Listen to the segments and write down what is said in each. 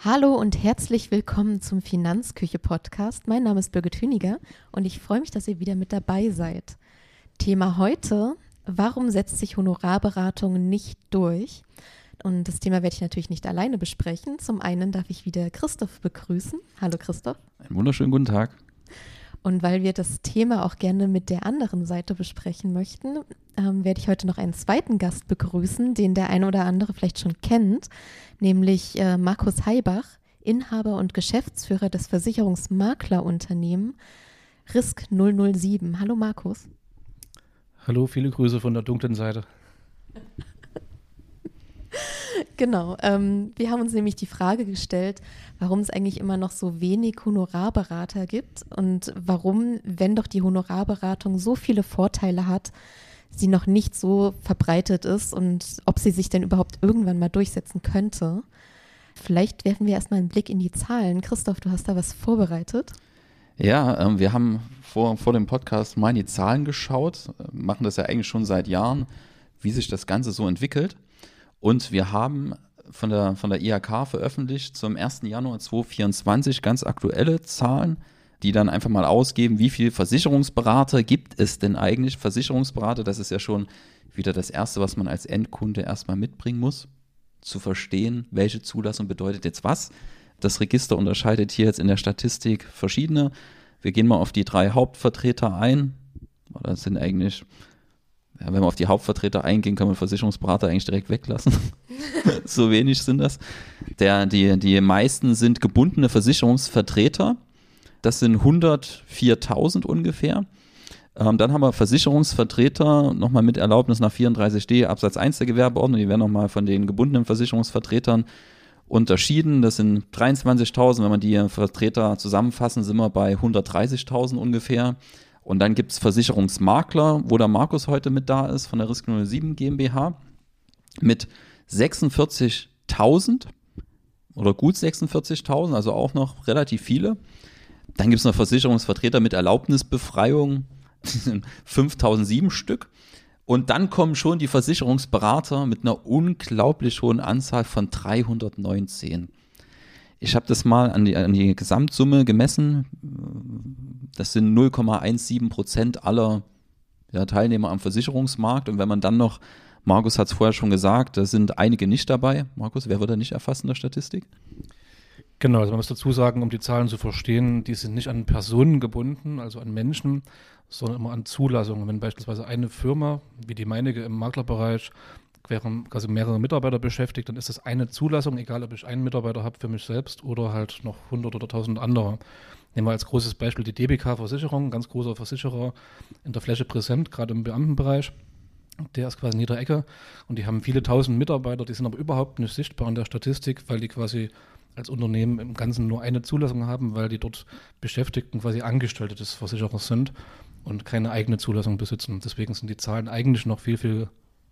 Hallo und herzlich willkommen zum Finanzküche-Podcast. Mein Name ist Birgit Hüniger und ich freue mich, dass ihr wieder mit dabei seid. Thema heute: Warum setzt sich Honorarberatung nicht durch? Und das Thema werde ich natürlich nicht alleine besprechen. Zum einen darf ich wieder Christoph begrüßen. Hallo Christoph. Einen wunderschönen guten Tag. Und weil wir das Thema auch gerne mit der anderen Seite besprechen möchten, werde ich heute noch einen zweiten Gast begrüßen, den der eine oder andere vielleicht schon kennt, nämlich Markus Heibach, Inhaber und Geschäftsführer des Versicherungsmaklerunternehmen Risk 007. Hallo Markus. Hallo, viele Grüße von der dunklen Seite. Genau, wir haben uns nämlich die Frage gestellt, warum es eigentlich immer noch so wenig Honorarberater gibt und warum, wenn doch die Honorarberatung so viele Vorteile hat, sie noch nicht so verbreitet ist und ob sie sich denn überhaupt irgendwann mal durchsetzen könnte. Vielleicht werfen wir erstmal einen Blick in die Zahlen. Christoph, du hast da was vorbereitet. Ja, wir haben vor dem Podcast mal in die Zahlen geschaut, machen das ja eigentlich schon seit Jahren, wie sich das Ganze so entwickelt. Und wir haben von der IHK veröffentlicht zum 1. Januar 2024 ganz aktuelle Zahlen, die dann einfach mal ausgeben, wie viele Versicherungsberater gibt es denn eigentlich? Versicherungsberater, das ist ja schon wieder das Erste, was man als Endkunde erstmal mitbringen muss, zu verstehen, welche Zulassung bedeutet jetzt was. Das Register unterscheidet hier jetzt in der Statistik verschiedene. Wir gehen mal auf die 3 Hauptvertreter ein. Das sind eigentlich... Ja, wenn wir auf die Hauptvertreter eingehen, können wir Versicherungsberater eigentlich direkt weglassen. So wenig sind das. Die meisten sind gebundene Versicherungsvertreter. Das sind 104.000 ungefähr. Dann haben wir Versicherungsvertreter, nochmal mit Erlaubnis nach 34d Absatz 1 der Gewerbeordnung. Die werden nochmal von den gebundenen Versicherungsvertretern unterschieden. Das sind 23.000. Wenn man die Vertreter zusammenfassen, sind wir bei 130.000 ungefähr. Und dann gibt es Versicherungsmakler, wo der Markus heute mit da ist, von der Risk 007 GmbH, mit 46.000 oder gut 46.000, also auch noch relativ viele. Dann gibt es noch Versicherungsvertreter mit Erlaubnisbefreiung, 5.007 Stück. Und dann kommen schon die Versicherungsberater mit einer unglaublich hohen Anzahl von 319. Ich habe das mal an die Gesamtsumme gemessen. Das sind 0,17% aller Teilnehmer am Versicherungsmarkt. Und wenn man dann noch, Markus hat es vorher schon gesagt, da sind einige nicht dabei. Markus, wer wird da nicht erfasst in der Statistik? Genau, also man muss dazu sagen, um die Zahlen zu verstehen, die sind nicht an Personen gebunden, also an Menschen, sondern immer an Zulassungen. Wenn beispielsweise eine Firma, wie die meinige im Maklerbereich, quasi mehrere Mitarbeiter beschäftigt, dann ist das eine Zulassung, egal ob ich einen Mitarbeiter habe für mich selbst oder halt noch 100 oder 1000 andere. Nehmen wir als großes Beispiel die DBK-Versicherung, ganz großer Versicherer, in der Fläche präsent, gerade im Beamtenbereich. Der ist quasi in jeder Ecke und die haben viele tausend Mitarbeiter, die sind aber überhaupt nicht sichtbar in der Statistik, weil die quasi als Unternehmen im Ganzen nur eine Zulassung haben, weil die dort Beschäftigten quasi Angestellte des Versicherers sind und keine eigene Zulassung besitzen. Deswegen sind die Zahlen eigentlich noch viel, viel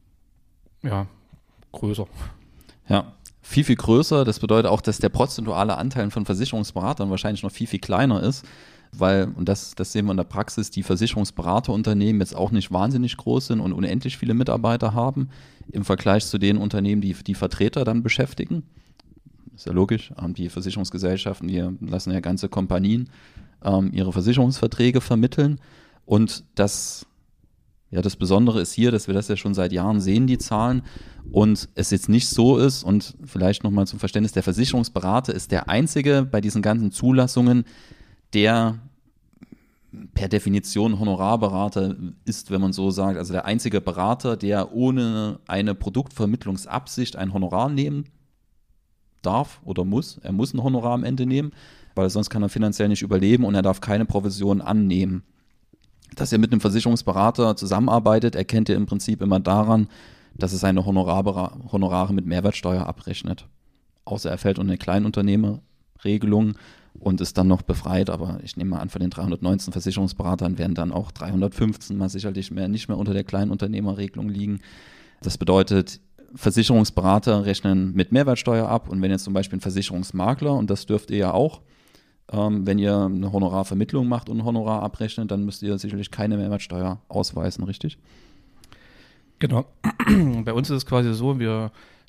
größer. Ja, viel, viel größer. Das bedeutet auch, dass der prozentuale Anteil von Versicherungsberatern wahrscheinlich noch viel, viel kleiner ist, weil, und das sehen wir in der Praxis, die Versicherungsberaterunternehmen jetzt auch nicht wahnsinnig groß sind und unendlich viele Mitarbeiter haben im Vergleich zu den Unternehmen, die Vertreter dann beschäftigen. Ist ja logisch, die Versicherungsgesellschaften, die lassen ja ganze Kompanien ihre Versicherungsverträge vermitteln und das Besondere ist hier, dass wir das ja schon seit Jahren sehen, die Zahlen, und es jetzt nicht so ist, und vielleicht nochmal zum Verständnis, der Versicherungsberater ist der einzige bei diesen ganzen Zulassungen, der per Definition Honorarberater ist, wenn man so sagt, also der einzige Berater, der ohne eine Produktvermittlungsabsicht ein Honorar nehmen darf oder muss. Er muss ein Honorar am Ende nehmen, weil sonst kann er finanziell nicht überleben und er darf keine Provision annehmen. Dass er mit einem Versicherungsberater zusammenarbeitet, erkennt er im Prinzip immer daran, dass er seine Honorare mit Mehrwertsteuer abrechnet. Außer er fällt unter eine Kleinunternehmerregelung und ist dann noch befreit. Aber ich nehme mal an, von den 319 Versicherungsberatern werden dann auch 315 mal sicherlich nicht mehr unter der Kleinunternehmerregelung liegen. Das bedeutet, Versicherungsberater rechnen mit Mehrwertsteuer ab. Und wenn jetzt zum Beispiel ein Versicherungsmakler, und das dürft ihr ja auch, wenn ihr eine Honorarvermittlung macht und ein Honorar abrechnet, dann müsst ihr sicherlich keine Mehrwertsteuer ausweisen, richtig? Genau. Bei uns ist es quasi so, wir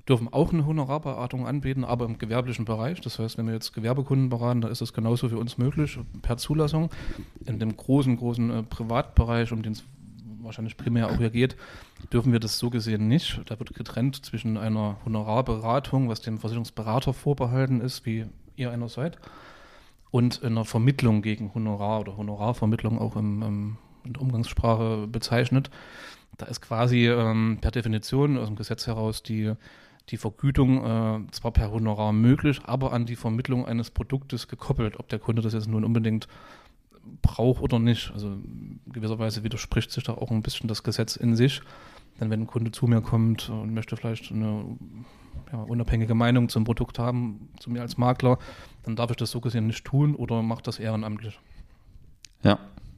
dürfen auch eine Honorarberatung anbieten, aber im gewerblichen Bereich. Das heißt, wenn wir jetzt Gewerbekunden beraten, da ist das genauso für uns möglich, per Zulassung. In dem großen Privatbereich, um den es wahrscheinlich primär auch hier geht, dürfen wir das so gesehen nicht. Da wird getrennt zwischen einer Honorarberatung, was dem Versicherungsberater vorbehalten ist, wie ihr einer seid, und einer Vermittlung gegen Honorar oder Honorarvermittlung auch in der Umgangssprache bezeichnet. Da ist quasi per Definition aus dem Gesetz heraus die Vergütung zwar per Honorar möglich, aber an die Vermittlung eines Produktes gekoppelt, ob der Kunde das jetzt nun unbedingt braucht oder nicht. Also gewisserweise widerspricht sich da auch ein bisschen das Gesetz in sich. Denn wenn ein Kunde zu mir kommt und möchte vielleicht eine unabhängige Meinung zum Produkt haben, zu mir als Makler, dann darf ich das so gesehen nicht tun oder mache das ehrenamtlich. Ja.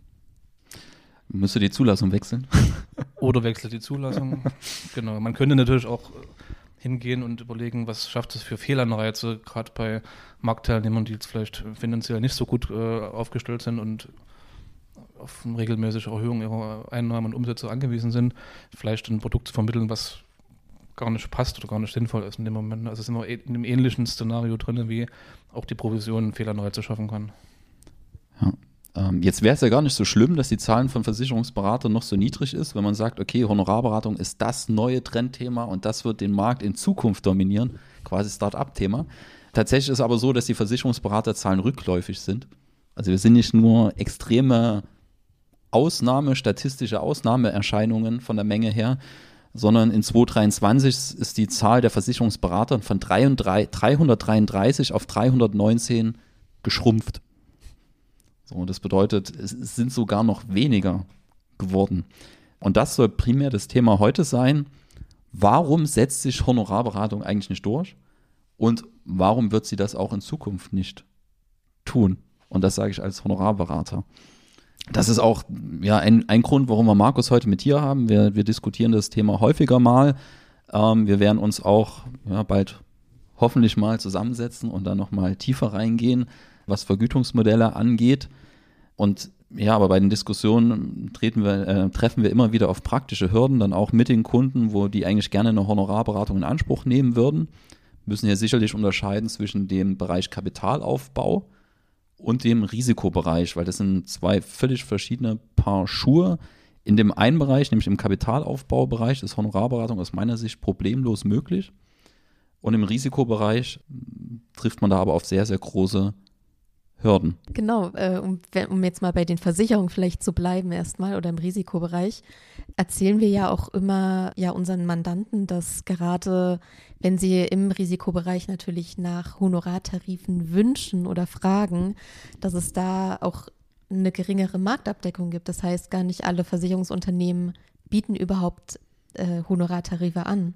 Müsste die Zulassung wechseln? Oder wechselt die Zulassung. Genau. Man könnte natürlich auch hingehen und überlegen, was schafft es für Fehlanreize, gerade bei Marktteilnehmern, die jetzt vielleicht finanziell nicht so gut aufgestellt sind und auf eine regelmäßige Erhöhung ihrer Einnahmen und Umsätze angewiesen sind, vielleicht ein Produkt zu vermitteln, was gar nicht passt oder gar nicht sinnvoll ist in dem Moment. Also sind wir in einem ähnlichen Szenario drin, wie auch die Provision Fehlanreize schaffen kann. Ja. Jetzt wäre es ja gar nicht so schlimm, dass die Zahlen von Versicherungsberatern noch so niedrig ist, wenn man sagt, okay, Honorarberatung ist das neue Trendthema und das wird den Markt in Zukunft dominieren, quasi Start-up-Thema. Tatsächlich ist es aber so, dass die Versicherungsberaterzahlen rückläufig sind. Also wir sind nicht nur extreme statistische Ausnahmeerscheinungen von der Menge her, sondern in 2023 ist die Zahl der Versicherungsberater von 333 auf 319 geschrumpft. So, das bedeutet, es sind sogar noch weniger geworden. Und das soll primär das Thema heute sein. Warum setzt sich Honorarberatung eigentlich nicht durch? Und warum wird sie das auch in Zukunft nicht tun? Und das sage ich als Honorarberater. Das ist auch ein Grund, warum wir Markus heute mit hier haben. Wir diskutieren das Thema häufiger mal. Wir werden uns auch bald hoffentlich mal zusammensetzen und dann nochmal tiefer reingehen, was Vergütungsmodelle angeht. Und aber bei den Diskussionen treffen wir immer wieder auf praktische Hürden, dann auch mit den Kunden, wo die eigentlich gerne eine Honorarberatung in Anspruch nehmen würden. Wir müssen hier sicherlich unterscheiden zwischen dem Bereich Kapitalaufbau und dem Risikobereich, weil das sind zwei völlig verschiedene Paar Schuhe. In dem einen Bereich, nämlich im Kapitalaufbaubereich, ist Honorarberatung aus meiner Sicht problemlos möglich. Und im Risikobereich trifft man da aber auf sehr, sehr große Hürden. Genau, um jetzt mal bei den Versicherungen vielleicht zu bleiben erstmal oder im Risikobereich, erzählen wir ja auch immer unseren Mandanten, dass gerade wenn sie im Risikobereich natürlich nach Honorartarifen wünschen oder fragen, dass es da auch eine geringere Marktabdeckung gibt. Das heißt, gar nicht alle Versicherungsunternehmen bieten überhaupt Honorartarife an.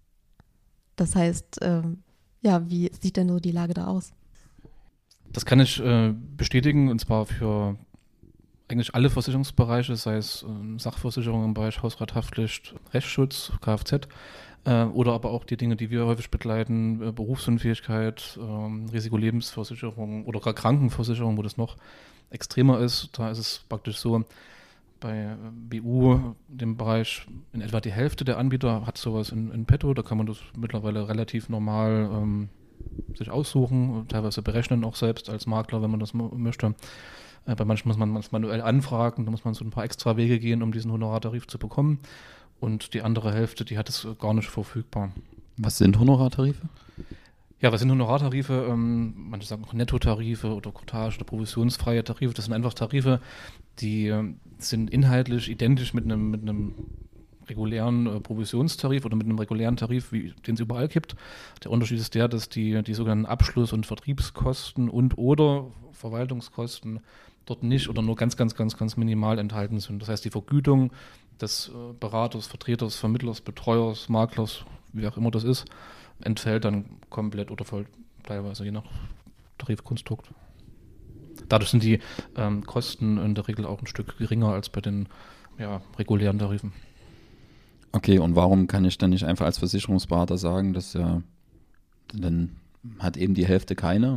Das heißt, wie sieht denn so die Lage da aus? Das kann ich bestätigen, und zwar für eigentlich alle Versicherungsbereiche, sei es Sachversicherung im Bereich Hausrat, Haftpflicht, Rechtsschutz, Kfz, oder aber auch die Dinge, die wir häufig begleiten, Berufsunfähigkeit, Risikolebensversicherung oder gar Krankenversicherung, wo das noch extremer ist. Da ist es praktisch so, bei BU, dem Bereich, in etwa die Hälfte der Anbieter hat sowas in petto. Da kann man das mittlerweile relativ normal sich aussuchen, teilweise berechnen auch selbst als Makler, wenn man das möchte. Bei manchen muss man es manuell anfragen, da muss man so ein paar extra Wege gehen, um diesen Honorartarif zu bekommen. Und die andere Hälfte, die hat es gar nicht verfügbar. Was sind Honorartarife? Ja, was sind Honorartarife? Manche sagen auch Nettotarife oder Cottage oder provisionsfreie Tarife. Das sind einfach Tarife, die sind inhaltlich identisch mit einem regulären Provisionstarif oder mit einem regulären Tarif, den es überall gibt. Der Unterschied ist der, dass die sogenannten Abschluss- und Vertriebskosten und oder Verwaltungskosten dort nicht oder nur ganz minimal enthalten sind. Das heißt, die Vergütung des Beraters, Vertreters, Vermittlers, Betreuers, Maklers, wie auch immer das ist, entfällt dann komplett oder voll teilweise, je nach Tarifkonstrukt. Dadurch sind die Kosten in der Regel auch ein Stück geringer als bei den regulären Tarifen. Okay, und warum kann ich dann nicht einfach als Versicherungsberater sagen, dass dann hat eben die Hälfte keine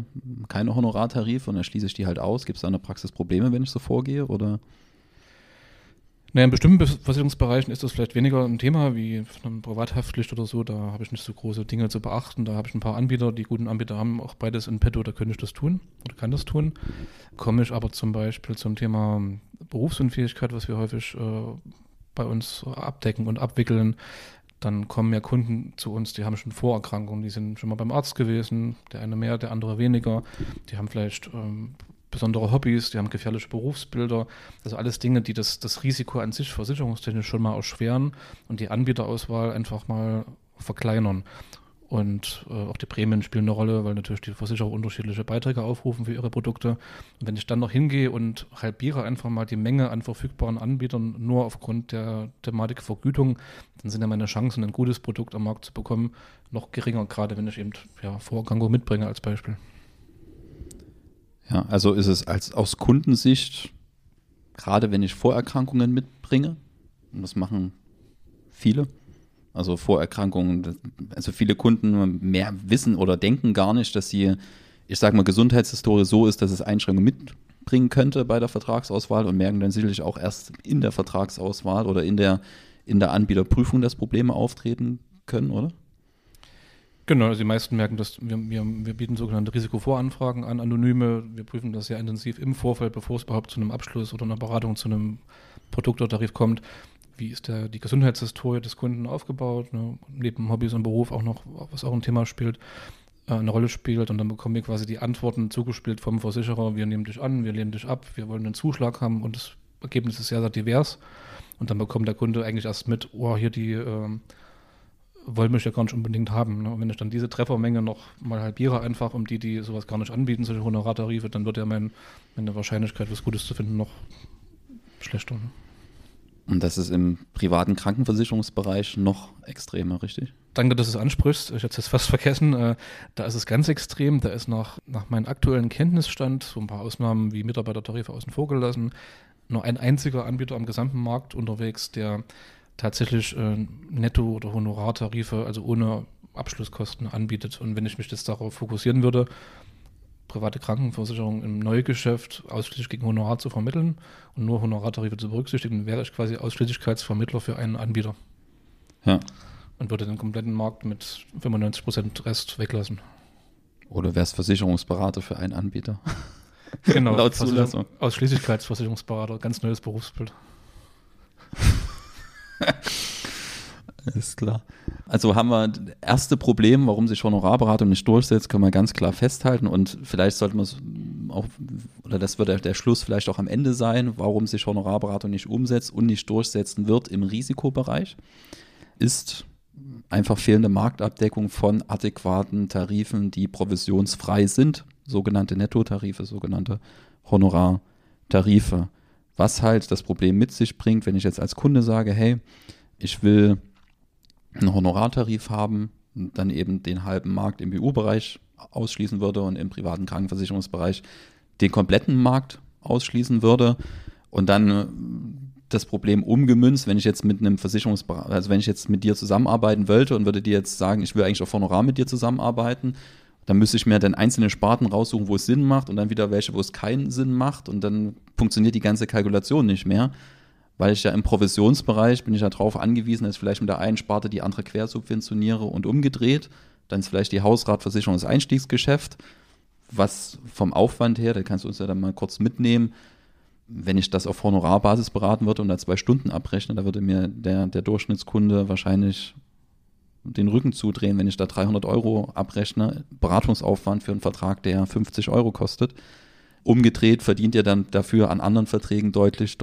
Honorartarife und dann schließe ich die halt aus? Gibt es da in der Praxis Probleme, wenn ich so vorgehe? Oder? Naja, in bestimmten Versicherungsbereichen ist das vielleicht weniger ein Thema wie eine Privathaftpflicht oder so. Da habe ich nicht so große Dinge zu beachten. Da habe ich ein paar Anbieter, die guten Anbieter haben auch beides in petto, da könnte ich das tun oder kann das tun. Komme ich aber zum Beispiel zum Thema Berufsunfähigkeit, was wir häufig bei uns abdecken und abwickeln, dann kommen ja Kunden zu uns, die haben schon Vorerkrankungen, die sind schon mal beim Arzt gewesen, der eine mehr, der andere weniger. Die haben vielleicht besondere Hobbys, die haben gefährliche Berufsbilder. Also alles Dinge, die das Risiko an sich versicherungstechnisch schon mal erschweren und die Anbieterauswahl einfach mal verkleinern. Und auch die Prämien spielen eine Rolle, weil natürlich die Versicherer unterschiedliche Beiträge aufrufen für ihre Produkte. Und wenn ich dann noch hingehe und halbiere einfach mal die Menge an verfügbaren Anbietern nur aufgrund der Thematik Vergütung, dann sind ja meine Chancen, ein gutes Produkt am Markt zu bekommen, noch geringer, gerade wenn ich eben Vorerkrankung mitbringe als Beispiel. Ja, also ist es aus Kundensicht, gerade wenn ich Vorerkrankungen mitbringe, und das machen viele, also Vorerkrankungen, also viele Kunden mehr wissen oder denken gar nicht, dass sie, ich sage mal, Gesundheitshistorie so ist, dass es Einschränkungen mitbringen könnte bei der Vertragsauswahl und merken dann sicherlich auch erst in der Vertragsauswahl oder in der Anbieterprüfung, dass Probleme auftreten können, oder? Genau, also die meisten merken, dass wir bieten sogenannte Risikovoranfragen an, anonyme. Wir prüfen das sehr intensiv im Vorfeld, bevor es überhaupt zu einem Abschluss oder einer Beratung zu einem Produkt oder Tarif kommt. Wie ist die Gesundheitshistorie des Kunden aufgebaut, ne? Neben Hobbys und Beruf auch noch, was auch ein Thema spielt, eine Rolle spielt. Und dann bekommen wir quasi die Antworten zugespielt vom Versicherer. Wir nehmen dich an, wir lehnen dich ab, wir wollen einen Zuschlag haben und das Ergebnis ist sehr, sehr divers. Und dann bekommt der Kunde eigentlich erst mit, hier die wollen mich ja gar nicht unbedingt haben. Ne? Und wenn ich dann diese Treffermenge noch mal halbiere einfach, um die sowas gar nicht anbieten, solche Honorartarife, dann wird ja meine Wahrscheinlichkeit, was Gutes zu finden, noch schlechter. Ne? Und das ist im privaten Krankenversicherungsbereich noch extremer, richtig? Danke, dass du es ansprichst. Ich hatte es fast vergessen. Da ist es ganz extrem. Da ist nach meinem aktuellen Kenntnisstand, so ein paar Ausnahmen wie Mitarbeitertarife außen vor gelassen, nur ein einziger Anbieter am gesamten Markt unterwegs, der tatsächlich Netto- oder Honorartarife, also ohne Abschlusskosten anbietet. Und wenn ich mich jetzt darauf fokussieren würde, private Krankenversicherung im Neugeschäft ausschließlich gegen Honorar zu vermitteln und nur Honorartarife zu berücksichtigen, wäre ich quasi Ausschließlichkeitsvermittler für einen Anbieter. Ja. Und würde den kompletten Markt mit 95% Rest weglassen. Oder wärst Versicherungsberater für einen Anbieter? Genau, laut Zulassung. Ausschließlichkeitsversicherungsberater, ganz neues Berufsbild. Ist klar. Also haben wir das erste Problem, warum sich Honorarberatung nicht durchsetzt, können wir ganz klar festhalten und vielleicht sollte man es auch, oder das wird der Schluss vielleicht auch am Ende sein, warum sich Honorarberatung nicht umsetzt und nicht durchsetzen wird im Risikobereich, ist einfach fehlende Marktabdeckung von adäquaten Tarifen, die provisionsfrei sind, sogenannte Nettotarife, sogenannte Honorartarife. Was halt das Problem mit sich bringt, wenn ich jetzt als Kunde sage, hey, ich will einen Honorartarif haben, dann eben den halben Markt im BU-Bereich ausschließen würde und im privaten Krankenversicherungsbereich den kompletten Markt ausschließen würde und dann das Problem umgemünzt, wenn ich jetzt mit einem Versicherungsberater, also wenn ich jetzt mit dir zusammenarbeiten wollte und würde dir jetzt sagen, ich will eigentlich auf Honorar mit dir zusammenarbeiten, dann müsste ich mir dann einzelne Sparten raussuchen, wo es Sinn macht und dann wieder welche, wo es keinen Sinn macht und dann funktioniert die ganze Kalkulation nicht mehr. Weil ich ja im Provisionsbereich bin ich ja darauf angewiesen, dass ich vielleicht mit der einen Sparte die andere quersubventioniere und umgedreht. Dann ist vielleicht die Hausratversicherung das Einstiegsgeschäft, was vom Aufwand her, da kannst du uns ja dann mal kurz mitnehmen, wenn ich das auf Honorarbasis beraten würde und da 2 Stunden abrechne, da würde mir der Durchschnittskunde wahrscheinlich den Rücken zudrehen, wenn ich da 300 € abrechne, Beratungsaufwand für einen Vertrag, der 50 € kostet. Umgedreht verdient ihr dann dafür an anderen Verträgen deutlich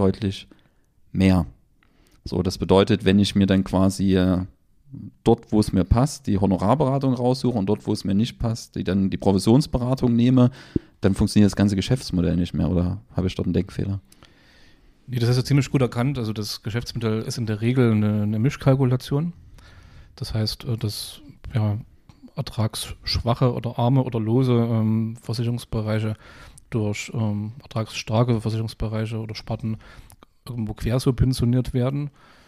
mehr. So, das bedeutet, wenn ich mir dann quasi dort, wo es mir passt, die Honorarberatung raussuche und dort, wo es mir nicht passt, dann die Provisionsberatung nehme, dann funktioniert das ganze Geschäftsmodell nicht mehr. Oder habe ich dort einen Denkfehler? Nee, das hast du ziemlich gut erkannt. Also das Geschäftsmodell ist in der Regel eine Mischkalkulation. Das heißt, dass ertragsschwache oder arme oder lose Versicherungsbereiche durch ertragsstarke Versicherungsbereiche oder Sparten irgendwo quersubventioniert werden.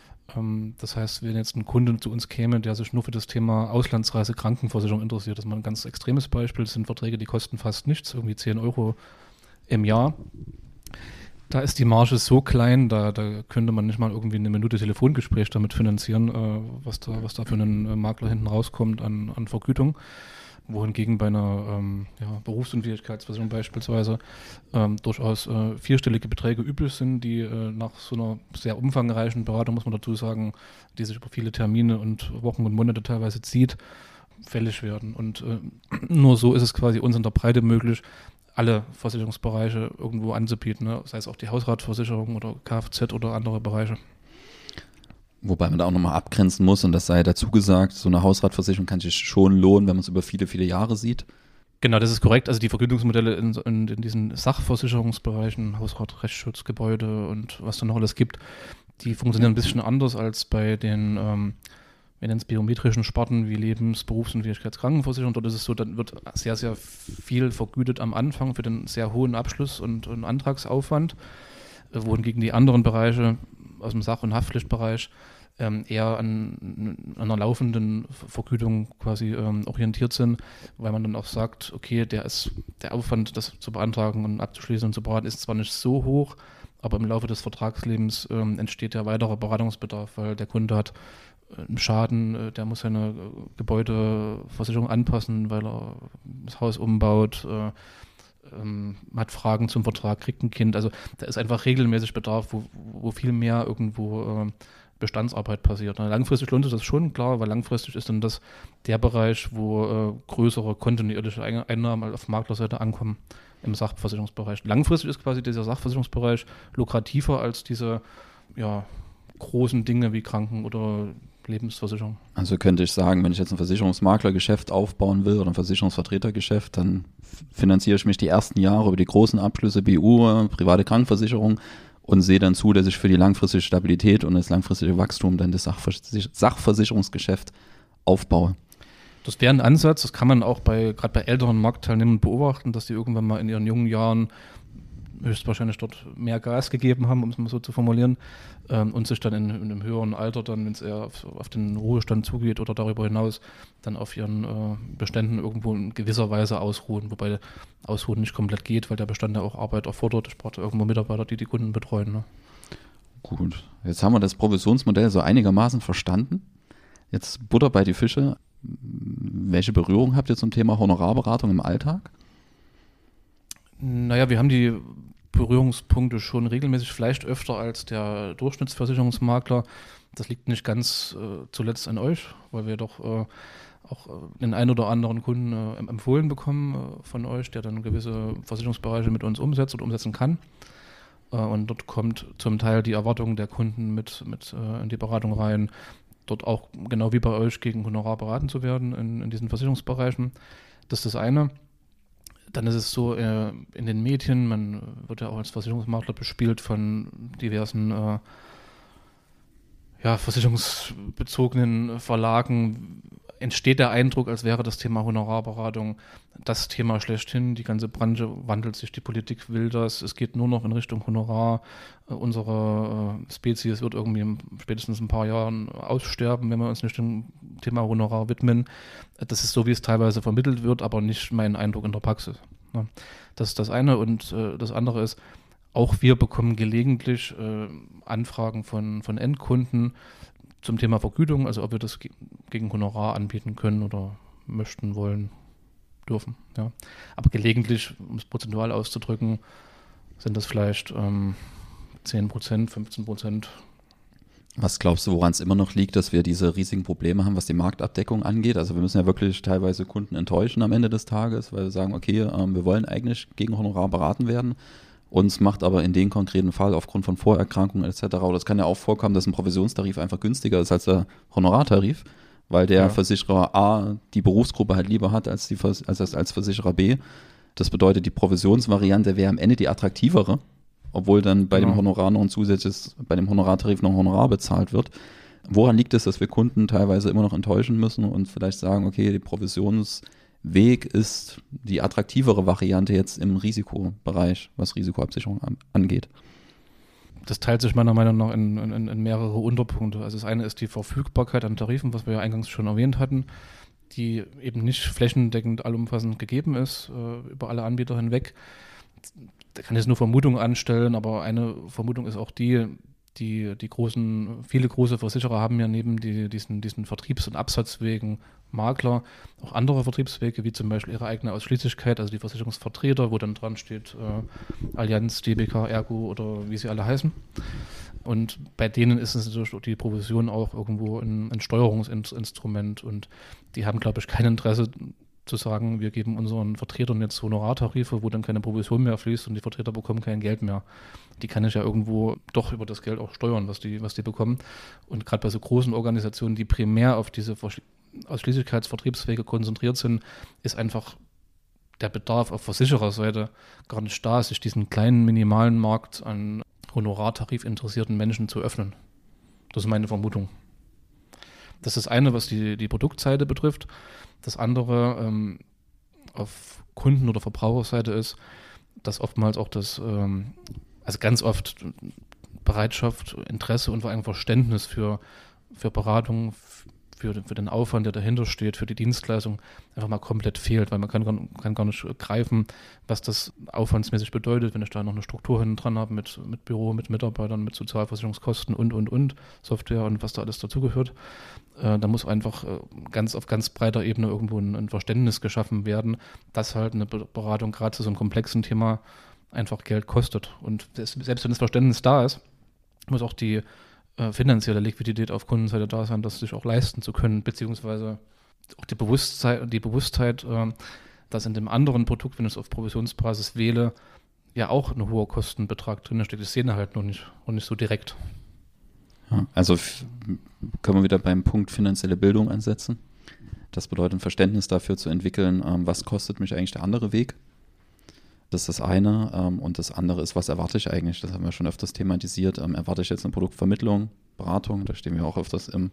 Das heißt, wenn jetzt ein Kunde zu uns käme, der sich nur für das Thema Auslandsreise-Krankenversicherung interessiert, das ist mal ein ganz extremes Beispiel, das sind Verträge, die kosten fast nichts, irgendwie 10 € im Jahr. Da ist die Marge so klein, da könnte man nicht mal irgendwie eine Minute Telefongespräch damit finanzieren, was da für einen Makler hinten rauskommt an Vergütung. Wohingegen bei einer Berufsunfähigkeitsversicherung beispielsweise durchaus vierstellige Beträge üblich sind, die nach so einer sehr umfangreichen Beratung, muss man dazu sagen, die sich über viele Termine und Wochen und Monate teilweise zieht, fällig werden. Und nur so ist es quasi uns in der Breite möglich, alle Versicherungsbereiche irgendwo anzubieten, ne? Sei es auch die Hausratversicherung oder Kfz oder andere Bereiche. Wobei man da auch nochmal abgrenzen muss, und das sei dazu gesagt, so eine Hausratversicherung kann sich schon lohnen, wenn man es über viele, viele Jahre sieht. Genau, das ist korrekt. Also die Vergütungsmodelle in diesen Sachversicherungsbereichen, Hausrat, Rechtsschutz, Gebäude und was da noch alles gibt, die funktionieren ein bisschen anders als bei den wir nennen es biometrischen Sparten wie Lebens-, Berufsunfähigkeitskrankenversicherung. Dort ist es so, dann wird sehr, sehr viel vergütet am Anfang für den sehr hohen Abschluss und Antragsaufwand, wohingegen die anderen Bereiche aus dem Sach- und Haftpflichtbereich eher an einer laufenden Vergütung quasi orientiert sind, weil man dann auch sagt, okay, der Aufwand, das zu beantragen und abzuschließen und zu beraten, ist zwar nicht so hoch, aber im Laufe des Vertragslebens entsteht ja weiterer Beratungsbedarf, weil der Kunde hat einen Schaden, der muss seine Gebäudeversicherung anpassen, weil er das Haus umbaut, hat Fragen zum Vertrag, kriegt ein Kind. Also da ist einfach regelmäßig Bedarf, wo viel mehr irgendwo Bestandsarbeit passiert. Langfristig lohnt sich das schon, klar, weil langfristig ist dann das der Bereich, wo größere kontinuierliche Einnahmen auf Maklerseite ankommen im Sachversicherungsbereich. Langfristig ist quasi dieser Sachversicherungsbereich lukrativer als diese großen Dinge wie Kranken- oder Lebensversicherung. Also könnte ich sagen, wenn ich jetzt ein Versicherungsmaklergeschäft aufbauen will oder ein Versicherungsvertretergeschäft, dann finanziere ich mich die ersten Jahre über die großen Abschlüsse, BU, private Krankenversicherung, und sehe dann zu, dass ich für die langfristige Stabilität und das langfristige Wachstum dann das Sachversicherungsgeschäft aufbaue. Das wäre ein Ansatz, das kann man auch gerade bei älteren Marktteilnehmern beobachten, dass die irgendwann mal in ihren jungen Jahren höchstwahrscheinlich dort mehr Gas gegeben haben, um es mal so zu formulieren, und sich dann in einem höheren Alter dann, wenn es eher auf den Ruhestand zugeht oder darüber hinaus, dann auf ihren Beständen irgendwo in gewisser Weise ausruhen, wobei Ausruhen nicht komplett geht, weil der Bestand ja auch Arbeit erfordert. Ich brauche irgendwo Mitarbeiter, die Kunden betreuen. Ne? Gut, jetzt haben wir das Provisionsmodell so einigermaßen verstanden. Jetzt Butter bei die Fische. Welche Berührung habt ihr zum Thema Honorarberatung im Alltag? Naja, wir haben die Berührungspunkte schon regelmäßig, vielleicht öfter als der Durchschnittsversicherungsmakler. Das liegt nicht ganz zuletzt an euch, weil wir doch auch den einen oder anderen Kunden empfohlen bekommen von euch, der dann gewisse Versicherungsbereiche mit uns umsetzt und umsetzen kann. Und dort kommt zum Teil die Erwartung der Kunden mit in die Beratung rein, dort auch genau wie bei euch gegen Honorar beraten zu werden in diesen Versicherungsbereichen. Das ist das eine. Dann ist es so, in den Medien, man wird ja auch als Versicherungsmakler bespielt von diversen versicherungsbezogenen Verlagen, entsteht der Eindruck, als wäre das Thema Honorarberatung das Thema schlechthin. Die ganze Branche wandelt sich, die Politik will das, es geht nur noch in Richtung Honorar. Unsere Spezies wird irgendwie spätestens ein paar Jahren aussterben, wenn wir uns nicht dem Thema Honorar widmen. Das ist so, wie es teilweise vermittelt wird, aber nicht mein Eindruck in der Praxis. Das ist das eine. Und das andere ist, auch wir bekommen gelegentlich Anfragen von Endkunden zum Thema Vergütung, also ob wir das gegen Honorar anbieten können oder möchten, wollen, dürfen. Ja. Aber gelegentlich, um es prozentual auszudrücken, sind das vielleicht 10%, 15%. Was glaubst du, woran es immer noch liegt, dass wir diese riesigen Probleme haben, was die Marktabdeckung angeht? Also wir müssen ja wirklich teilweise Kunden enttäuschen am Ende des Tages, weil wir sagen, okay, wir wollen eigentlich gegen Honorar beraten werden. Uns macht aber in dem konkreten Fall aufgrund von Vorerkrankungen etc., oder es kann ja auch vorkommen, dass ein Provisionstarif einfach günstiger ist als der Honorartarif, weil der Versicherer A die Berufsgruppe halt lieber hat als Versicherer B. Das bedeutet, die Provisionsvariante wäre am Ende die attraktivere, obwohl dann bei dem Honorar noch ein zusätzliches, bei dem Honorartarif noch ein Honorar bezahlt wird. Woran liegt es, dass wir Kunden teilweise immer noch enttäuschen müssen und vielleicht sagen, okay, die Provisionsweg ist die attraktivere Variante jetzt im Risikobereich, was Risikoabsicherung angeht? Das teilt sich meiner Meinung nach in mehrere Unterpunkte. Also das eine ist die Verfügbarkeit an Tarifen, was wir ja eingangs schon erwähnt hatten, die eben nicht flächendeckend allumfassend gegeben ist, über alle Anbieter hinweg. da kann ich jetzt nur Vermutungen anstellen, aber eine Vermutung ist auch viele große Versicherer haben ja neben diesen Vertriebs- und Absatzwegen Makler auch andere Vertriebswege, wie zum Beispiel ihre eigene Ausschließlichkeit, also die Versicherungsvertreter, wo dann dran steht Allianz, DBK, Ergo oder wie sie alle heißen. Und bei denen ist es natürlich die Provision auch irgendwo ein Steuerungsinstrument und die haben, glaube ich, kein Interesse zu sagen, wir geben unseren Vertretern jetzt Honorartarife, wo dann keine Provision mehr fließt und die Vertreter bekommen kein Geld mehr. Die kann ich ja irgendwo doch über das Geld auch steuern, was die bekommen. Und gerade bei so großen Organisationen, die primär auf diese Ausschließlichkeitsvertriebswege konzentriert sind, ist einfach der Bedarf auf Versichererseite gar nicht da, sich diesen kleinen minimalen Markt an Honorartarif interessierten Menschen zu öffnen. Das ist meine Vermutung. Das ist das eine, was die Produktseite betrifft. Das andere auf Kunden- oder Verbraucherseite ist, dass oftmals auch also ganz oft Bereitschaft, Interesse und vor allem Verständnis für Beratung, für den Aufwand, der dahinter steht, für die Dienstleistung einfach mal komplett fehlt, weil man kann gar nicht greifen, was das aufwandsmäßig bedeutet, wenn ich da noch eine Struktur hinten dran habe mit Büro, mit Mitarbeitern, mit Sozialversicherungskosten und Software und was da alles dazugehört. Da muss einfach auf ganz breiter Ebene irgendwo ein Verständnis geschaffen werden, dass halt eine Beratung gerade zu so einem komplexen Thema einfach Geld kostet. Und selbst wenn das Verständnis da ist, muss auch die finanzielle Liquidität auf Kundenseite da sein, das sich auch leisten zu können, beziehungsweise auch die Bewusstheit, dass in dem anderen Produkt, wenn ich es auf Provisionsbasis wähle, ja auch ein hoher Kostenbetrag drin steht. Ich sehe ihn halt noch nicht so direkt. Ja, also können wir wieder beim Punkt finanzielle Bildung ansetzen. Das bedeutet, ein Verständnis dafür zu entwickeln, was kostet mich eigentlich der andere Weg. Das ist das eine. Und das andere ist, was erwarte ich eigentlich? Das haben wir schon öfters thematisiert. Erwarte ich jetzt eine Produktvermittlung, Beratung? Da stehen wir auch öfters im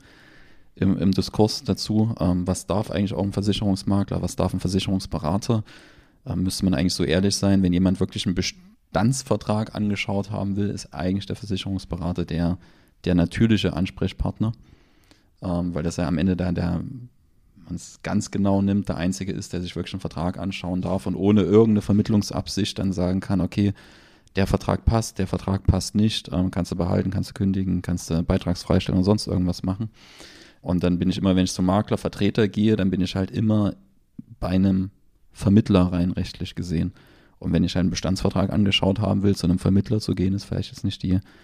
Diskurs dazu. Was darf eigentlich auch ein Versicherungsmakler? Was darf ein Versicherungsberater? Müsste man eigentlich so ehrlich sein, wenn jemand wirklich einen Bestandsvertrag angeschaut haben will, ist eigentlich der Versicherungsberater der natürliche Ansprechpartner, weil das ja am Ende wenn man es ganz genau nimmt, der Einzige ist, der sich wirklich einen Vertrag anschauen darf und ohne irgendeine Vermittlungsabsicht dann sagen kann, okay, der Vertrag passt nicht, kannst du behalten, kannst du kündigen, kannst du beitragsfreistellen und sonst irgendwas machen. Und dann bin ich immer, wenn ich zum Makler, Vertreter gehe, dann bin ich halt immer bei einem Vermittler rein rechtlich gesehen. Und wenn ich einen Bestandsvertrag angeschaut haben will, zu einem Vermittler zu gehen, ist vielleicht jetzt nicht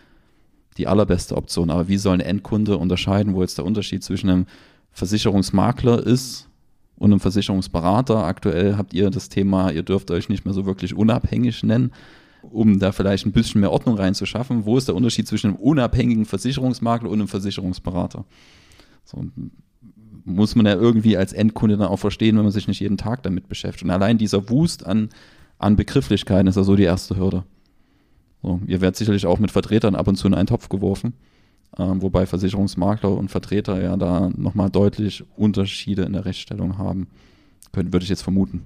die allerbeste Option. Aber wie soll ein Endkunde unterscheiden, wo jetzt der Unterschied zwischen einem Versicherungsmakler ist und einem Versicherungsberater? Aktuell habt ihr das Thema, ihr dürft euch nicht mehr so wirklich unabhängig nennen, um da vielleicht ein bisschen mehr Ordnung reinzuschaffen. Wo ist der Unterschied zwischen einem unabhängigen Versicherungsmakler und einem Versicherungsberater? So muss man ja irgendwie als Endkunde dann auch verstehen, wenn man sich nicht jeden Tag damit beschäftigt. Und allein dieser Wust an Begrifflichkeiten ist ja so die erste Hürde. So, ihr werdet sicherlich auch mit Vertretern ab und zu in einen Topf geworfen, wobei Versicherungsmakler und Vertreter ja da nochmal deutlich Unterschiede in der Rechtsstellung haben. Würde ich jetzt vermuten.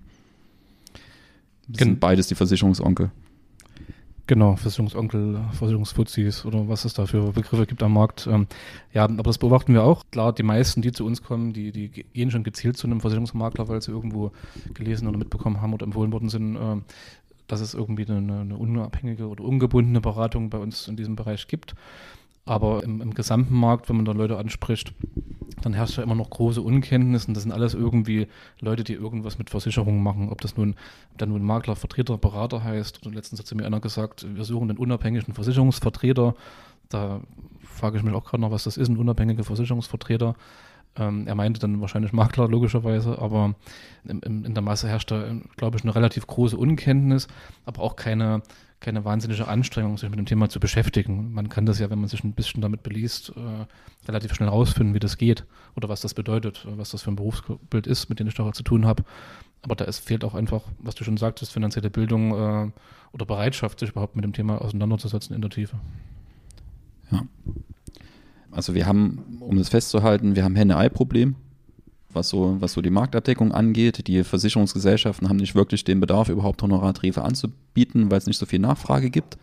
Sind beides die Versicherungsonkel. Genau, Versicherungsonkel, Versicherungsfuzis oder was es da für Begriffe gibt am Markt. Ja, aber das beobachten wir auch. Klar, die meisten, die zu uns kommen, die gehen schon gezielt zu einem Versicherungsmakler, weil sie irgendwo gelesen oder mitbekommen haben oder empfohlen worden sind, dass es irgendwie eine unabhängige oder ungebundene Beratung bei uns in diesem Bereich gibt. Aber im gesamten Markt, wenn man da Leute anspricht, dann herrscht ja immer noch große Unkenntnis und das sind alles irgendwie Leute, die irgendwas mit Versicherungen machen. Ob dann nun Makler, Vertreter, Berater heißt. Und letztens hat zu mir einer gesagt, wir suchen einen unabhängigen Versicherungsvertreter. Da frage ich mich auch gerade noch, was das ist, ein unabhängiger Versicherungsvertreter. Er meinte dann wahrscheinlich Makler, logischerweise, aber in der Masse herrscht da, glaube ich, eine relativ große Unkenntnis, aber auch keine wahnsinnige Anstrengung, sich mit dem Thema zu beschäftigen. Man kann das ja, wenn man sich ein bisschen damit beliest, relativ schnell rausfinden, wie das geht oder was das bedeutet, was das für ein Berufsbild ist, mit dem ich da zu tun habe. Aber da fehlt auch einfach, was du schon sagtest, finanzielle Bildung oder Bereitschaft, sich überhaupt mit dem Thema auseinanderzusetzen in der Tiefe. Ja. Also wir haben, um das festzuhalten, wir haben Henne-Ei-Problem, was so die Marktabdeckung angeht. Die Versicherungsgesellschaften haben nicht wirklich den Bedarf, überhaupt Honorartarife anzubieten, weil es nicht so viel Nachfrage gibt.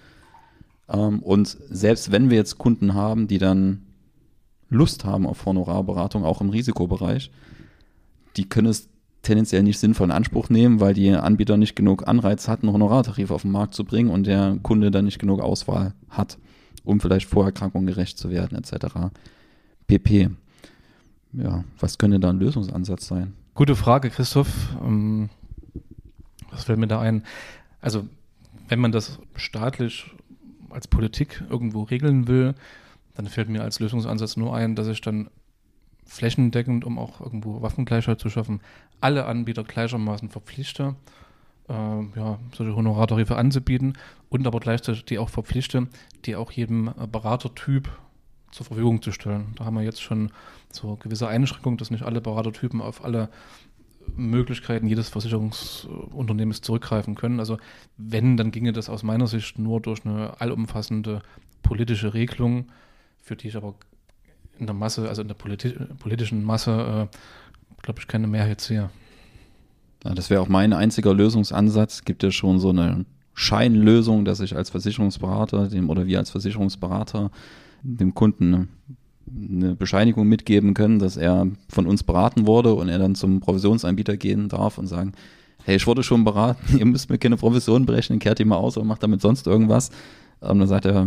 Und selbst wenn wir jetzt Kunden haben, die dann Lust haben auf Honorarberatung, auch im Risikobereich, die können es tendenziell nicht sinnvoll in Anspruch nehmen, weil die Anbieter nicht genug Anreiz hatten, Honorartarife auf den Markt zu bringen und der Kunde dann nicht genug Auswahl hat, um vielleicht Vorerkrankungen gerecht zu werden, etc. pp. Ja, was könnte da ein Lösungsansatz sein? Gute Frage, Christoph. Was fällt mir da ein? Also, wenn man das staatlich als Politik irgendwo regeln will, dann fällt mir als Lösungsansatz nur ein, dass ich dann flächendeckend, um auch irgendwo Waffengleichheit zu schaffen, alle Anbieter gleichermaßen verpflichte, solche Honorartarife anzubieten und aber gleichzeitig die auch verpflichte, die auch jedem Beratertyp zur Verfügung zu stellen. Da haben wir jetzt schon so gewisse Einschränkungen, dass nicht alle Beratertypen auf alle Möglichkeiten jedes Versicherungsunternehmens zurückgreifen können. Also wenn, dann ginge das aus meiner Sicht nur durch eine allumfassende politische Regelung, für die ich aber in der Masse, also in der politischen Masse, glaube ich, keine Mehrheit sehe. Ja, das wäre auch mein einziger Lösungsansatz. Es gibt ja schon so eine Scheinlösung, dass ich als Versicherungsberater oder wir als Versicherungsberater dem Kunden eine Bescheinigung mitgeben können, dass er von uns beraten wurde und er dann zum Provisionsanbieter gehen darf und sagen, hey, ich wurde schon beraten, ihr müsst mir keine Provision berechnen, kehrt die mal aus oder macht damit sonst irgendwas. Dann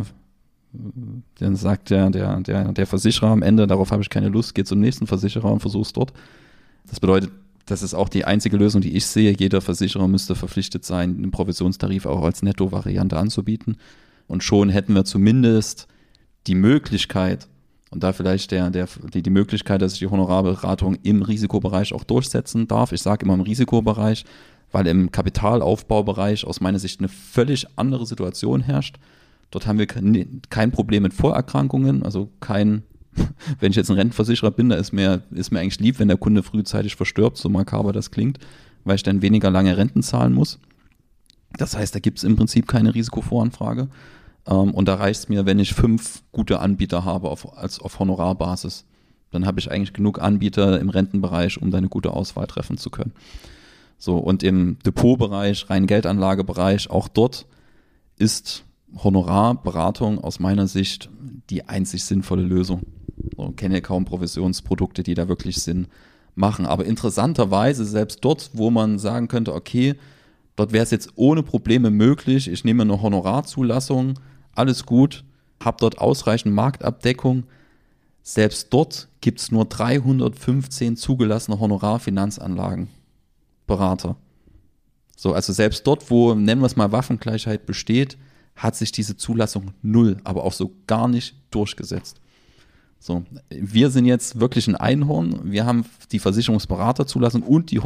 sagt der Versicherer am Ende, darauf habe ich keine Lust, geht zum nächsten Versicherer und versuch's dort. Das bedeutet, das ist auch die einzige Lösung, die ich sehe. Jeder Versicherer müsste verpflichtet sein, den Provisionstarif auch als Netto-Variante anzubieten. Und schon hätten wir zumindest die Möglichkeit, und da vielleicht die Möglichkeit, dass ich die Honorarberatung im Risikobereich auch durchsetzen darf. Ich sage immer im Risikobereich, weil im Kapitalaufbaubereich aus meiner Sicht eine völlig andere Situation herrscht. Dort haben wir kein Problem mit Vorerkrankungen, also wenn ich jetzt ein Rentenversicherer bin, da ist mir eigentlich lieb, wenn der Kunde frühzeitig verstirbt, so makaber das klingt, weil ich dann weniger lange Renten zahlen muss. Das heißt, da gibt es im Prinzip keine Risikovoranfrage. Und da reicht es mir, wenn ich 5 gute Anbieter habe auf Honorarbasis. Dann habe ich eigentlich genug Anbieter im Rentenbereich, um da eine gute Auswahl treffen zu können. So, und im Depotbereich, rein Geldanlagebereich, auch dort ist Honorarberatung aus meiner Sicht die einzig sinnvolle Lösung. So, ich kenne ja kaum Provisionsprodukte, die da wirklich Sinn machen. Aber interessanterweise, selbst dort, wo man sagen könnte, okay, dort wäre es jetzt ohne Probleme möglich, ich nehme eine Honorarzulassung, alles gut, habe dort ausreichend Marktabdeckung. Selbst dort gibt es nur 315 zugelassene Honorarfinanzanlagenberater. So, also selbst dort, wo, nennen wir es mal, Waffengleichheit besteht, hat sich diese Zulassung null, aber auch so gar nicht durchgesetzt. So, wir sind jetzt wirklich ein Einhorn. Wir haben die Versicherungsberaterzulassung und die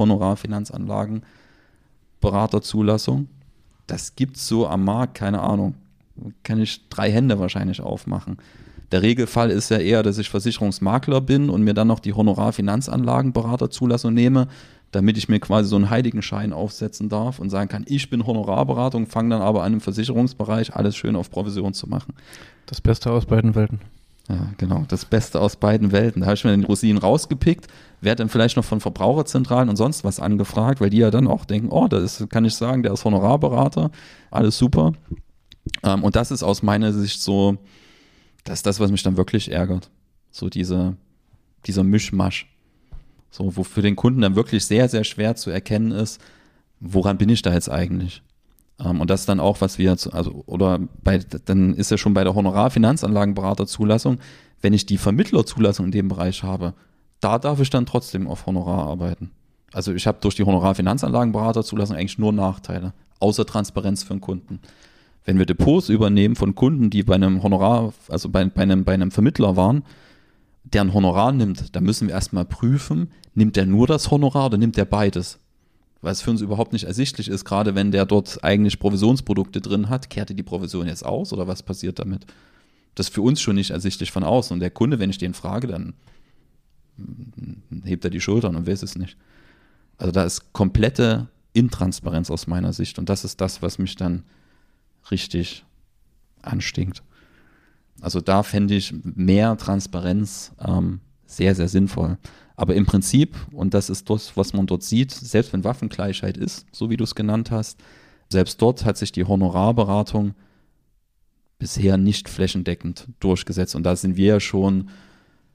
Honorarfinanzanlagenberaterzulassung. Das gibt es so am Markt, keine Ahnung. Kann ich 3 Hände wahrscheinlich aufmachen. Der Regelfall ist ja eher, dass ich Versicherungsmakler bin und mir dann noch die Honorarfinanzanlagenberaterzulassung nehme, damit ich mir quasi so einen Heiligenschein aufsetzen darf und sagen kann, ich bin Honorarberatung, fange dann aber an im Versicherungsbereich alles schön auf Provision zu machen. Das Beste aus beiden Welten. Ja, genau, das Beste aus beiden Welten. Da habe ich mir den Rosinen rausgepickt, werde dann vielleicht noch von Verbraucherzentralen und sonst was angefragt, weil die ja dann auch denken, oh, kann ich sagen, der ist Honorarberater, alles super. Und das ist aus meiner Sicht so, das ist das, was mich dann wirklich ärgert. So dieser Mischmasch. So, wo für den Kunden dann wirklich sehr, sehr schwer zu erkennen ist, woran bin ich da jetzt eigentlich? Und das ist dann auch, was wir, dann ist ja schon bei der Honorarfinanzanlagenberaterzulassung, wenn ich die Vermittlerzulassung in dem Bereich habe, da darf ich dann trotzdem auf Honorar arbeiten. Also ich habe durch die Honorarfinanzanlagenberaterzulassung eigentlich nur Nachteile, außer Transparenz für den Kunden. Wenn wir Depots übernehmen von Kunden, die bei einem Honorar, also bei einem Vermittler waren, der ein Honorar nimmt, da müssen wir erstmal prüfen, nimmt der nur das Honorar oder nimmt der beides? Weil es für uns überhaupt nicht ersichtlich ist, gerade wenn der dort eigentlich Provisionsprodukte drin hat, kehrt er die Provision jetzt aus oder was passiert damit? Das ist für uns schon nicht ersichtlich von außen. Und der Kunde, wenn ich den frage, dann hebt er die Schultern und weiß es nicht. Also da ist komplette Intransparenz aus meiner Sicht. Und das ist das, was mich dann richtig anstinkt. Also da fände ich mehr Transparenz sehr, sehr sinnvoll. Aber im Prinzip, und das ist das, was man dort sieht, selbst wenn Waffengleichheit ist, so wie du es genannt hast, selbst dort hat sich die Honorarberatung bisher nicht flächendeckend durchgesetzt. Und da sind wir ja schon,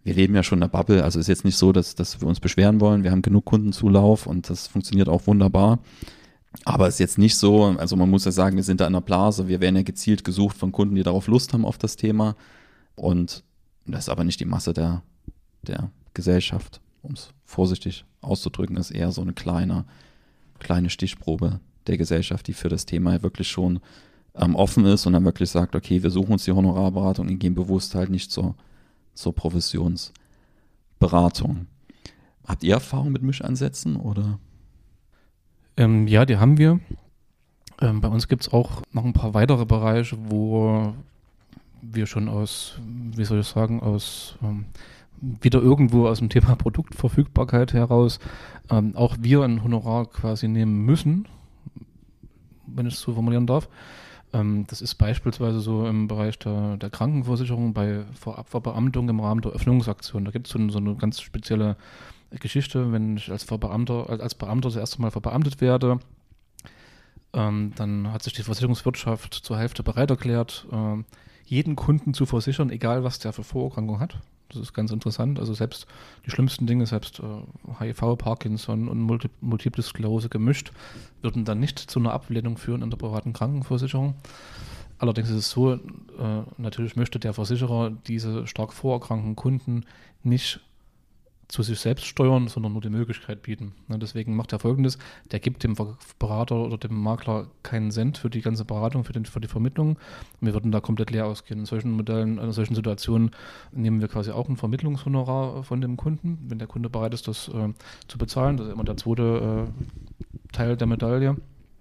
wir leben ja schon in der Bubble, also ist jetzt nicht so, dass wir uns beschweren wollen. Wir haben genug Kundenzulauf und das funktioniert auch wunderbar. Aber es ist jetzt nicht so, also man muss ja sagen, wir sind da in einer Blase, wir werden ja gezielt gesucht von Kunden, die darauf Lust haben auf das Thema. Und das ist aber nicht die Masse der Gesellschaft, um es vorsichtig auszudrücken, ist eher so eine kleine Stichprobe der Gesellschaft, die für das Thema wirklich schon offen ist und dann wirklich sagt, okay, wir suchen uns die Honorarberatung und gehen bewusst halt nicht zur Professionsberatung. Habt ihr Erfahrung mit Mischansätzen oder? Ja, die haben wir. Bei uns gibt es auch noch ein paar weitere Bereiche, wo wir schon wieder irgendwo aus dem Thema Produktverfügbarkeit heraus auch wir ein Honorar quasi nehmen müssen, wenn ich es so formulieren darf. Das ist beispielsweise so im Bereich der Krankenversicherung bei Vorabverbeamtung im Rahmen der Öffnungsaktion. Da gibt es so eine ganz spezielle Geschichte, wenn ich als Beamter das erste Mal verbeamtet werde, dann hat sich die Versicherungswirtschaft zur Hälfte bereit erklärt, jeden Kunden zu versichern, egal was der für Vorerkrankung hat. Das ist ganz interessant. Also selbst die schlimmsten Dinge, selbst HIV, Parkinson und Multiple Sklerose gemischt, würden dann nicht zu einer Ablehnung führen in der privaten Krankenversicherung. Allerdings ist es so, natürlich möchte der Versicherer diese stark vorerkrankten Kunden nicht zu sich selbst steuern, sondern nur die Möglichkeit bieten. Deswegen macht er Folgendes, der gibt dem Berater oder dem Makler keinen Cent für die ganze Beratung, für die Vermittlung. Wir würden da komplett leer ausgehen. In solchen Modellen, in solchen Situationen nehmen wir quasi auch ein Vermittlungshonorar von dem Kunden, wenn der Kunde bereit ist, das zu bezahlen. Das ist immer der zweite Teil der Medaille.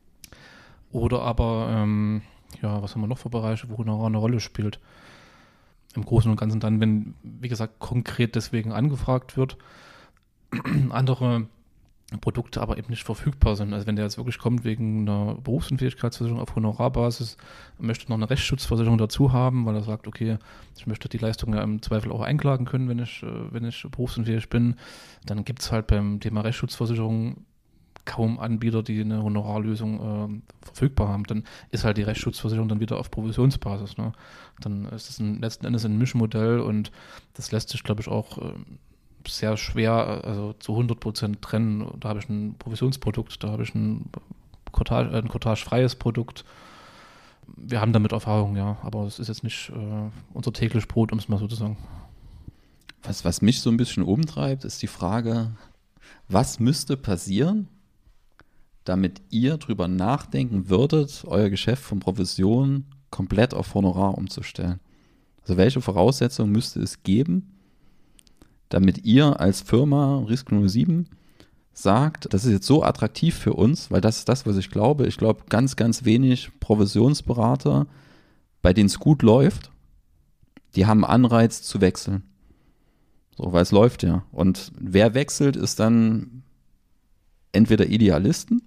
Oder aber, was haben wir noch für Bereiche, wo Honorar eine Rolle spielt? Im Großen und Ganzen dann, wenn, wie gesagt, konkret deswegen angefragt wird, andere Produkte aber eben nicht verfügbar sind. Also wenn der jetzt wirklich kommt wegen einer Berufsunfähigkeitsversicherung auf Honorarbasis, möchte noch eine Rechtsschutzversicherung dazu haben, weil er sagt, okay, ich möchte die Leistung ja im Zweifel auch einklagen können, wenn ich berufsunfähig bin, dann gibt es halt beim Thema Rechtsschutzversicherung kaum Anbieter, die eine Honorarlösung verfügbar haben. Dann ist halt die Rechtsschutzversicherung dann wieder auf Provisionsbasis. Ne? Dann ist es letzten Endes ein Mischmodell und das lässt sich, glaube ich, auch sehr schwer, also zu 100% trennen. Da habe ich ein Provisionsprodukt, da habe ich ein cotagefreies Produkt. Wir haben damit Erfahrung, ja, aber es ist jetzt nicht unser täglich Brot, um es mal so zu sagen. Was mich so ein bisschen umtreibt, ist die Frage, was müsste passieren, damit ihr drüber nachdenken würdet, euer Geschäft von Provision komplett auf Honorar umzustellen? Also welche Voraussetzungen müsste es geben, damit ihr als Firma Risk 07 sagt, das ist jetzt so attraktiv für uns, weil das ist das, was ich glaube. Ich glaube, ganz, ganz wenig Provisionsberater, bei denen es gut läuft, die haben Anreiz zu wechseln. So, weil es läuft ja. Und wer wechselt, ist dann entweder Idealisten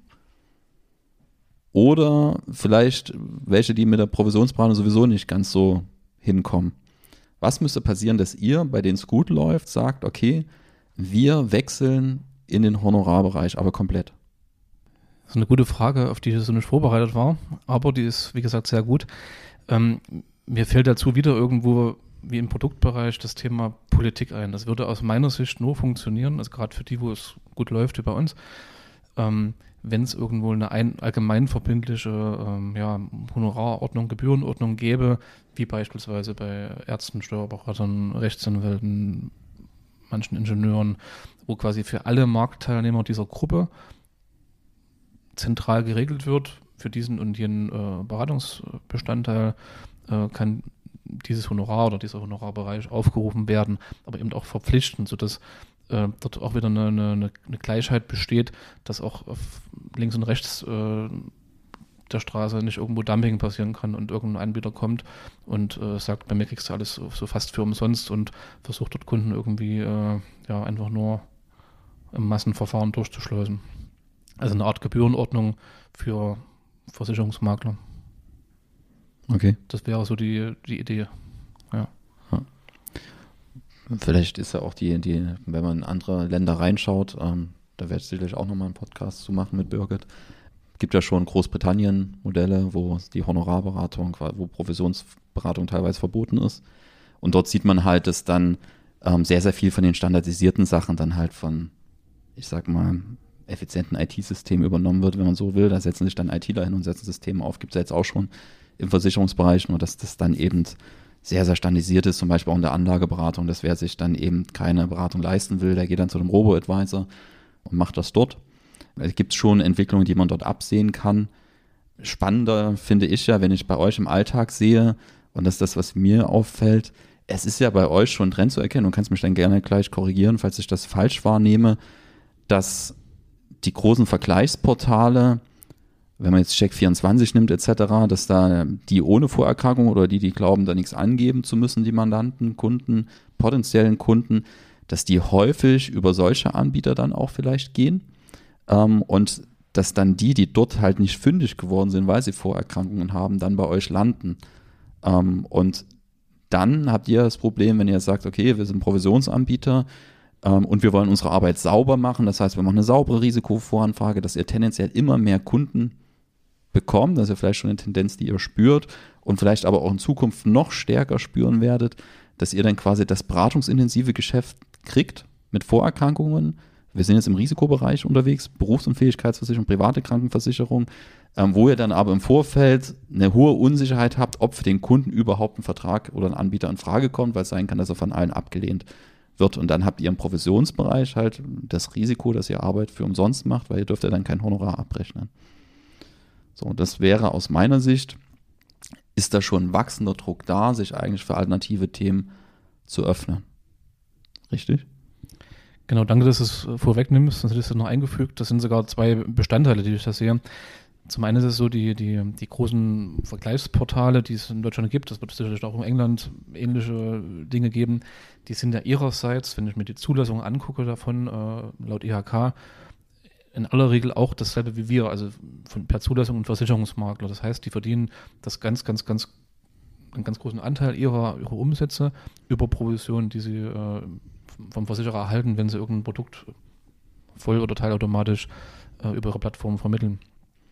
oder vielleicht welche, die mit der Provisionsberatung sowieso nicht ganz so hinkommen. Was müsste passieren, dass ihr, bei denen es gut läuft, sagt, okay, wir wechseln in den Honorarbereich, aber komplett? Das ist eine gute Frage, auf die ich so nicht vorbereitet war, aber die ist, wie gesagt, sehr gut. Mir fällt dazu wieder irgendwo, wie im Produktbereich, das Thema Politik ein. Das würde aus meiner Sicht nur funktionieren, also gerade für die, wo es gut läuft wie bei uns, wenn es irgendwo eine allgemeinverbindliche Honorarordnung, Gebührenordnung gäbe, wie beispielsweise bei Ärzten, Steuerberatern, Rechtsanwälten, manchen Ingenieuren, wo quasi für alle Marktteilnehmer dieser Gruppe zentral geregelt wird, für diesen und jenen Beratungsbestandteil kann dieses Honorar oder dieser Honorarbereich aufgerufen werden, aber eben auch verpflichtend, sodass dort auch wieder eine Gleichheit besteht, dass auch auf links und rechts der Straße nicht irgendwo Dumping passieren kann und irgendein Anbieter kommt und sagt, bei mir kriegst du alles so fast für umsonst und versucht dort Kunden irgendwie einfach nur im Massenverfahren durchzuschleusen. Also eine Art Gebührenordnung für Versicherungsmakler. Okay. Das wäre so die Idee. Ja. Vielleicht ist ja auch wenn man in andere Länder reinschaut, da werde ich sicherlich auch nochmal einen Podcast zu machen mit Birgit. Gibt ja schon Großbritannien Modelle, wo die Honorarberatung, wo Provisionsberatung teilweise verboten ist. Und dort sieht man halt, dass dann sehr, sehr viel von den standardisierten Sachen dann halt von, ich sag mal, effizienten IT-Systemen übernommen wird, wenn man so will. Da setzen sich dann ITler hin und setzen Systeme auf. Gibt es ja jetzt auch schon im Versicherungsbereich, nur dass das dann eben sehr, sehr standardisiert ist, zum Beispiel auch in der Anlageberatung, dass wer sich dann eben keine Beratung leisten will, der geht dann zu einem Robo-Advisor und macht das dort. Es gibt schon Entwicklungen, die man dort absehen kann. Spannender finde ich ja, wenn ich bei euch im Alltag sehe, und das ist das, was mir auffällt, es ist ja bei euch schon ein Trend zu erkennen, und kannst mich dann gerne gleich korrigieren, falls ich das falsch wahrnehme, dass die großen Vergleichsportale, wenn man jetzt Check24 nimmt etc., dass da die ohne Vorerkrankung oder die glauben, da nichts angeben zu müssen, die Mandanten, Kunden, potenziellen Kunden, dass die häufig über solche Anbieter dann auch vielleicht gehen und dass dann die dort halt nicht fündig geworden sind, weil sie Vorerkrankungen haben, dann bei euch landen. Und dann habt ihr das Problem, wenn ihr sagt, okay, wir sind Provisionsanbieter und wir wollen unsere Arbeit sauber machen, das heißt, wir machen eine saubere Risikovoranfrage, dass ihr tendenziell immer mehr Kunden bekommt, das ist ja vielleicht schon eine Tendenz, die ihr spürt und vielleicht aber auch in Zukunft noch stärker spüren werdet, dass ihr dann quasi das beratungsintensive Geschäft kriegt mit Vorerkrankungen. Wir sind jetzt im Risikobereich unterwegs, Berufsunfähigkeitsversicherung, private Krankenversicherung, wo ihr dann aber im Vorfeld eine hohe Unsicherheit habt, ob für den Kunden überhaupt ein Vertrag oder ein Anbieter in Frage kommt, weil es sein kann, dass er von allen abgelehnt wird. Und dann habt ihr im Provisionsbereich halt das Risiko, dass ihr Arbeit für umsonst macht, weil ihr dürft ja dann kein Honorar abrechnen. So, das wäre aus meiner Sicht, ist da schon ein wachsender Druck da, sich eigentlich für alternative Themen zu öffnen. Richtig? Genau, danke, dass du es vorwegnimmst, sonst hättest du noch eingefügt. Das sind sogar zwei Bestandteile, die ich da sehe. Zum einen ist es so, die großen Vergleichsportale, die es in Deutschland gibt, das wird es sicherlich auch in England ähnliche Dinge geben, die sind ja ihrerseits, wenn ich mir die Zulassung angucke davon, laut IHK, in aller Regel auch dasselbe wie wir, also per Zulassung und Versicherungsmakler. Das heißt, die verdienen das einen ganz großen Anteil ihrer Umsätze über Provisionen, die sie vom Versicherer erhalten, wenn sie irgendein Produkt voll- oder teilautomatisch über ihre Plattform vermitteln.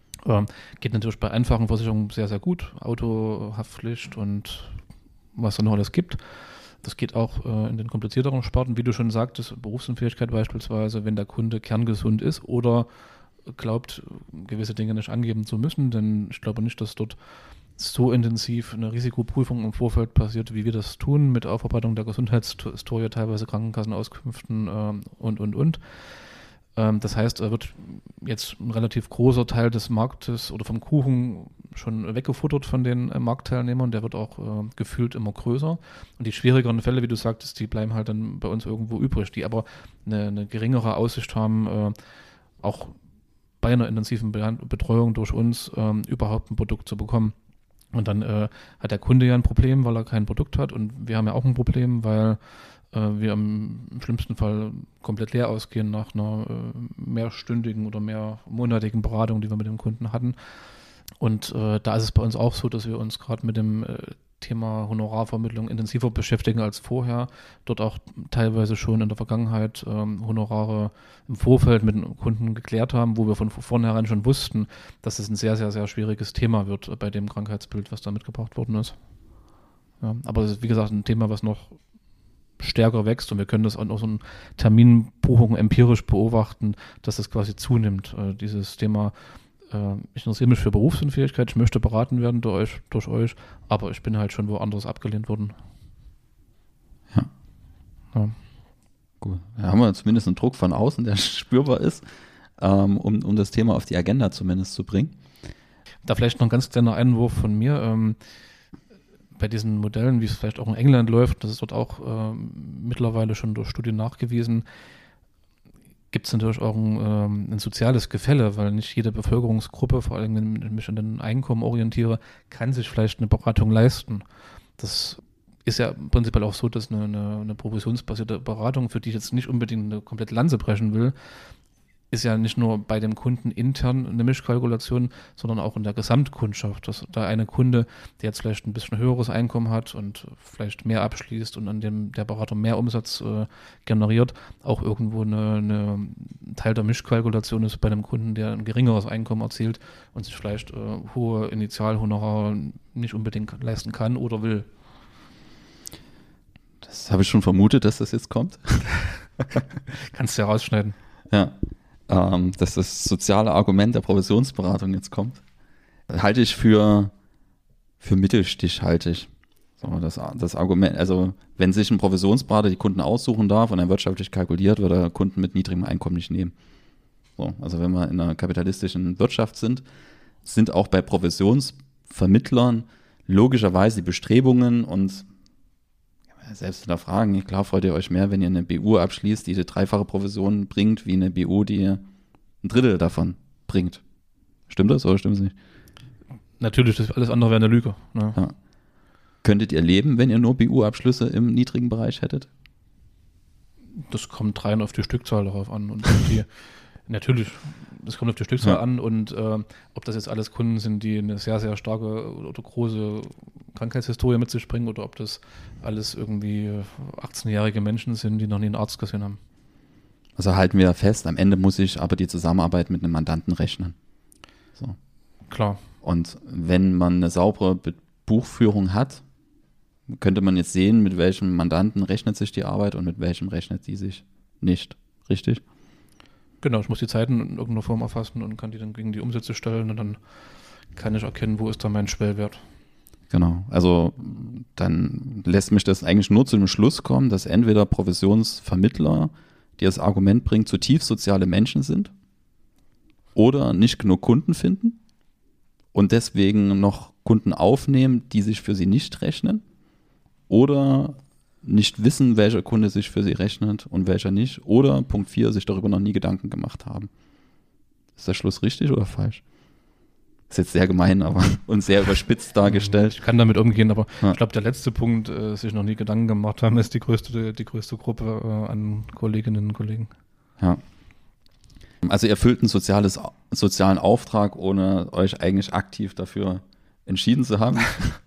Geht natürlich bei einfachen Versicherungen sehr, sehr gut. Autohaftpflicht und was da noch alles gibt. Das geht auch in den komplizierteren Sparten, wie du schon sagtest, Berufsunfähigkeit beispielsweise, wenn der Kunde kerngesund ist oder glaubt, gewisse Dinge nicht angeben zu müssen, denn ich glaube nicht, dass dort so intensiv eine Risikoprüfung im Vorfeld passiert, wie wir das tun, mit Aufarbeitung der Gesundheitshistorie, teilweise Krankenkassenauskünften und. Das heißt, er wird jetzt ein relativ großer Teil des Marktes oder vom Kuchen schon weggefuttert von den Marktteilnehmern. Der wird auch gefühlt immer größer. Und die schwierigeren Fälle, wie du sagtest, die bleiben halt dann bei uns irgendwo übrig, die aber eine geringere Aussicht haben, auch bei einer intensiven Betreuung durch uns überhaupt ein Produkt zu bekommen. Und dann hat der Kunde ja ein Problem, weil er kein Produkt hat. Und wir haben ja auch ein Problem, weil wir im schlimmsten Fall komplett leer ausgehen nach einer mehrstündigen oder mehrmonatigen Beratung, die wir mit dem Kunden hatten. Und da ist es bei uns auch so, dass wir uns gerade mit dem Thema Honorarvermittlung intensiver beschäftigen als vorher. Dort auch teilweise schon in der Vergangenheit Honorare im Vorfeld mit den Kunden geklärt haben, wo wir von vornherein schon wussten, dass es ein sehr, sehr, sehr schwieriges Thema wird bei dem Krankheitsbild, was da mitgebracht worden ist. Ja, aber es ist, wie gesagt, ein Thema, was noch stärker wächst und wir können das auch noch so in Terminbuchungen empirisch beobachten, dass das quasi zunimmt. Dieses Thema, ich interessiere mich für Berufsunfähigkeit, ich möchte beraten werden durch euch, aber ich bin halt schon woanders abgelehnt worden. Ja. Gut. Da haben wir zumindest einen Druck von außen, der spürbar ist, um das Thema auf die Agenda zumindest zu bringen. Da vielleicht noch ein ganz kleiner Einwurf von mir. Bei diesen Modellen, wie es vielleicht auch in England läuft, das ist dort auch mittlerweile schon durch Studien nachgewiesen, gibt es natürlich auch ein soziales Gefälle, weil nicht jede Bevölkerungsgruppe, vor allem wenn ich mich an den Einkommen orientiere, kann sich vielleicht eine Beratung leisten. Das ist ja prinzipiell auch so, dass eine provisionsbasierte Beratung, für die ich jetzt nicht unbedingt eine komplette Lanze brechen will, ist ja nicht nur bei dem Kunden intern eine Mischkalkulation, sondern auch in der Gesamtkundschaft. Dass da eine Kunde, der jetzt vielleicht ein bisschen höheres Einkommen hat und vielleicht mehr abschließt und an dem der Berater mehr Umsatz generiert, auch irgendwo eine Teil der Mischkalkulation ist bei einem Kunden, der ein geringeres Einkommen erzielt und sich vielleicht hohe Initialhonorare nicht unbedingt leisten kann oder will. Das Das habe ich schon vermutet, dass das jetzt kommt. Kannst du ja rausschneiden. Ja, dass das soziale Argument der Provisionsberatung jetzt kommt. Halte ich für mittelstichhaltig. So, das Argument, also wenn sich ein Provisionsberater die Kunden aussuchen darf und er wirtschaftlich kalkuliert, wird er Kunden mit niedrigem Einkommen nicht nehmen. So, also wenn wir in einer kapitalistischen Wirtschaft sind auch bei Provisionsvermittlern logischerweise die Bestrebungen und selbst hinterfragen, klar freut ihr euch mehr, wenn ihr eine BU abschließt, die 3-fache Provision bringt, wie eine BU, die 1/3 davon bringt. Stimmt das oder stimmt es nicht? Natürlich, das alles andere wäre eine Lüge. Ne? Ja. Könntet ihr leben, wenn ihr nur BU-Abschlüsse im niedrigen Bereich hättet? Das kommt rein auf die Stückzahl darauf an. Und natürlich, das kommt auf die Stückzahl an und ob das jetzt alles Kunden sind, die eine sehr, sehr starke oder große Krankheitshistorie mit sich bringen oder ob das alles irgendwie 18-jährige Menschen sind, die noch nie einen Arzt gesehen haben. Also halten wir fest, am Ende muss ich aber die Zusammenarbeit mit einem Mandanten rechnen. So. Klar. Und wenn man eine saubere Buchführung hat, könnte man jetzt sehen, mit welchem Mandanten rechnet sich die Arbeit und mit welchem rechnet sie sich nicht. Richtig? Genau, ich muss die Zeiten in irgendeiner Form erfassen und kann die dann gegen die Umsätze stellen und dann kann ich erkennen, wo ist da mein Schwellwert. Genau, also dann lässt mich das eigentlich nur zu dem Schluss kommen, dass entweder Provisionsvermittler, die das Argument bringen, zutiefst soziale Menschen sind oder nicht genug Kunden finden und deswegen noch Kunden aufnehmen, die sich für sie nicht rechnen oder nicht wissen, welcher Kunde sich für sie rechnet und welcher nicht oder Punkt 4, sich darüber noch nie Gedanken gemacht haben. Ist der Schluss richtig oder falsch? Ist jetzt sehr gemein, aber und sehr überspitzt dargestellt. Ich kann damit umgehen, aber ich glaube, der letzte Punkt, sich noch nie Gedanken gemacht haben, ist die größte Gruppe an Kolleginnen und Kollegen. Ja. Also ihr erfüllt einen sozialen Auftrag, ohne euch eigentlich aktiv dafür entschieden zu haben.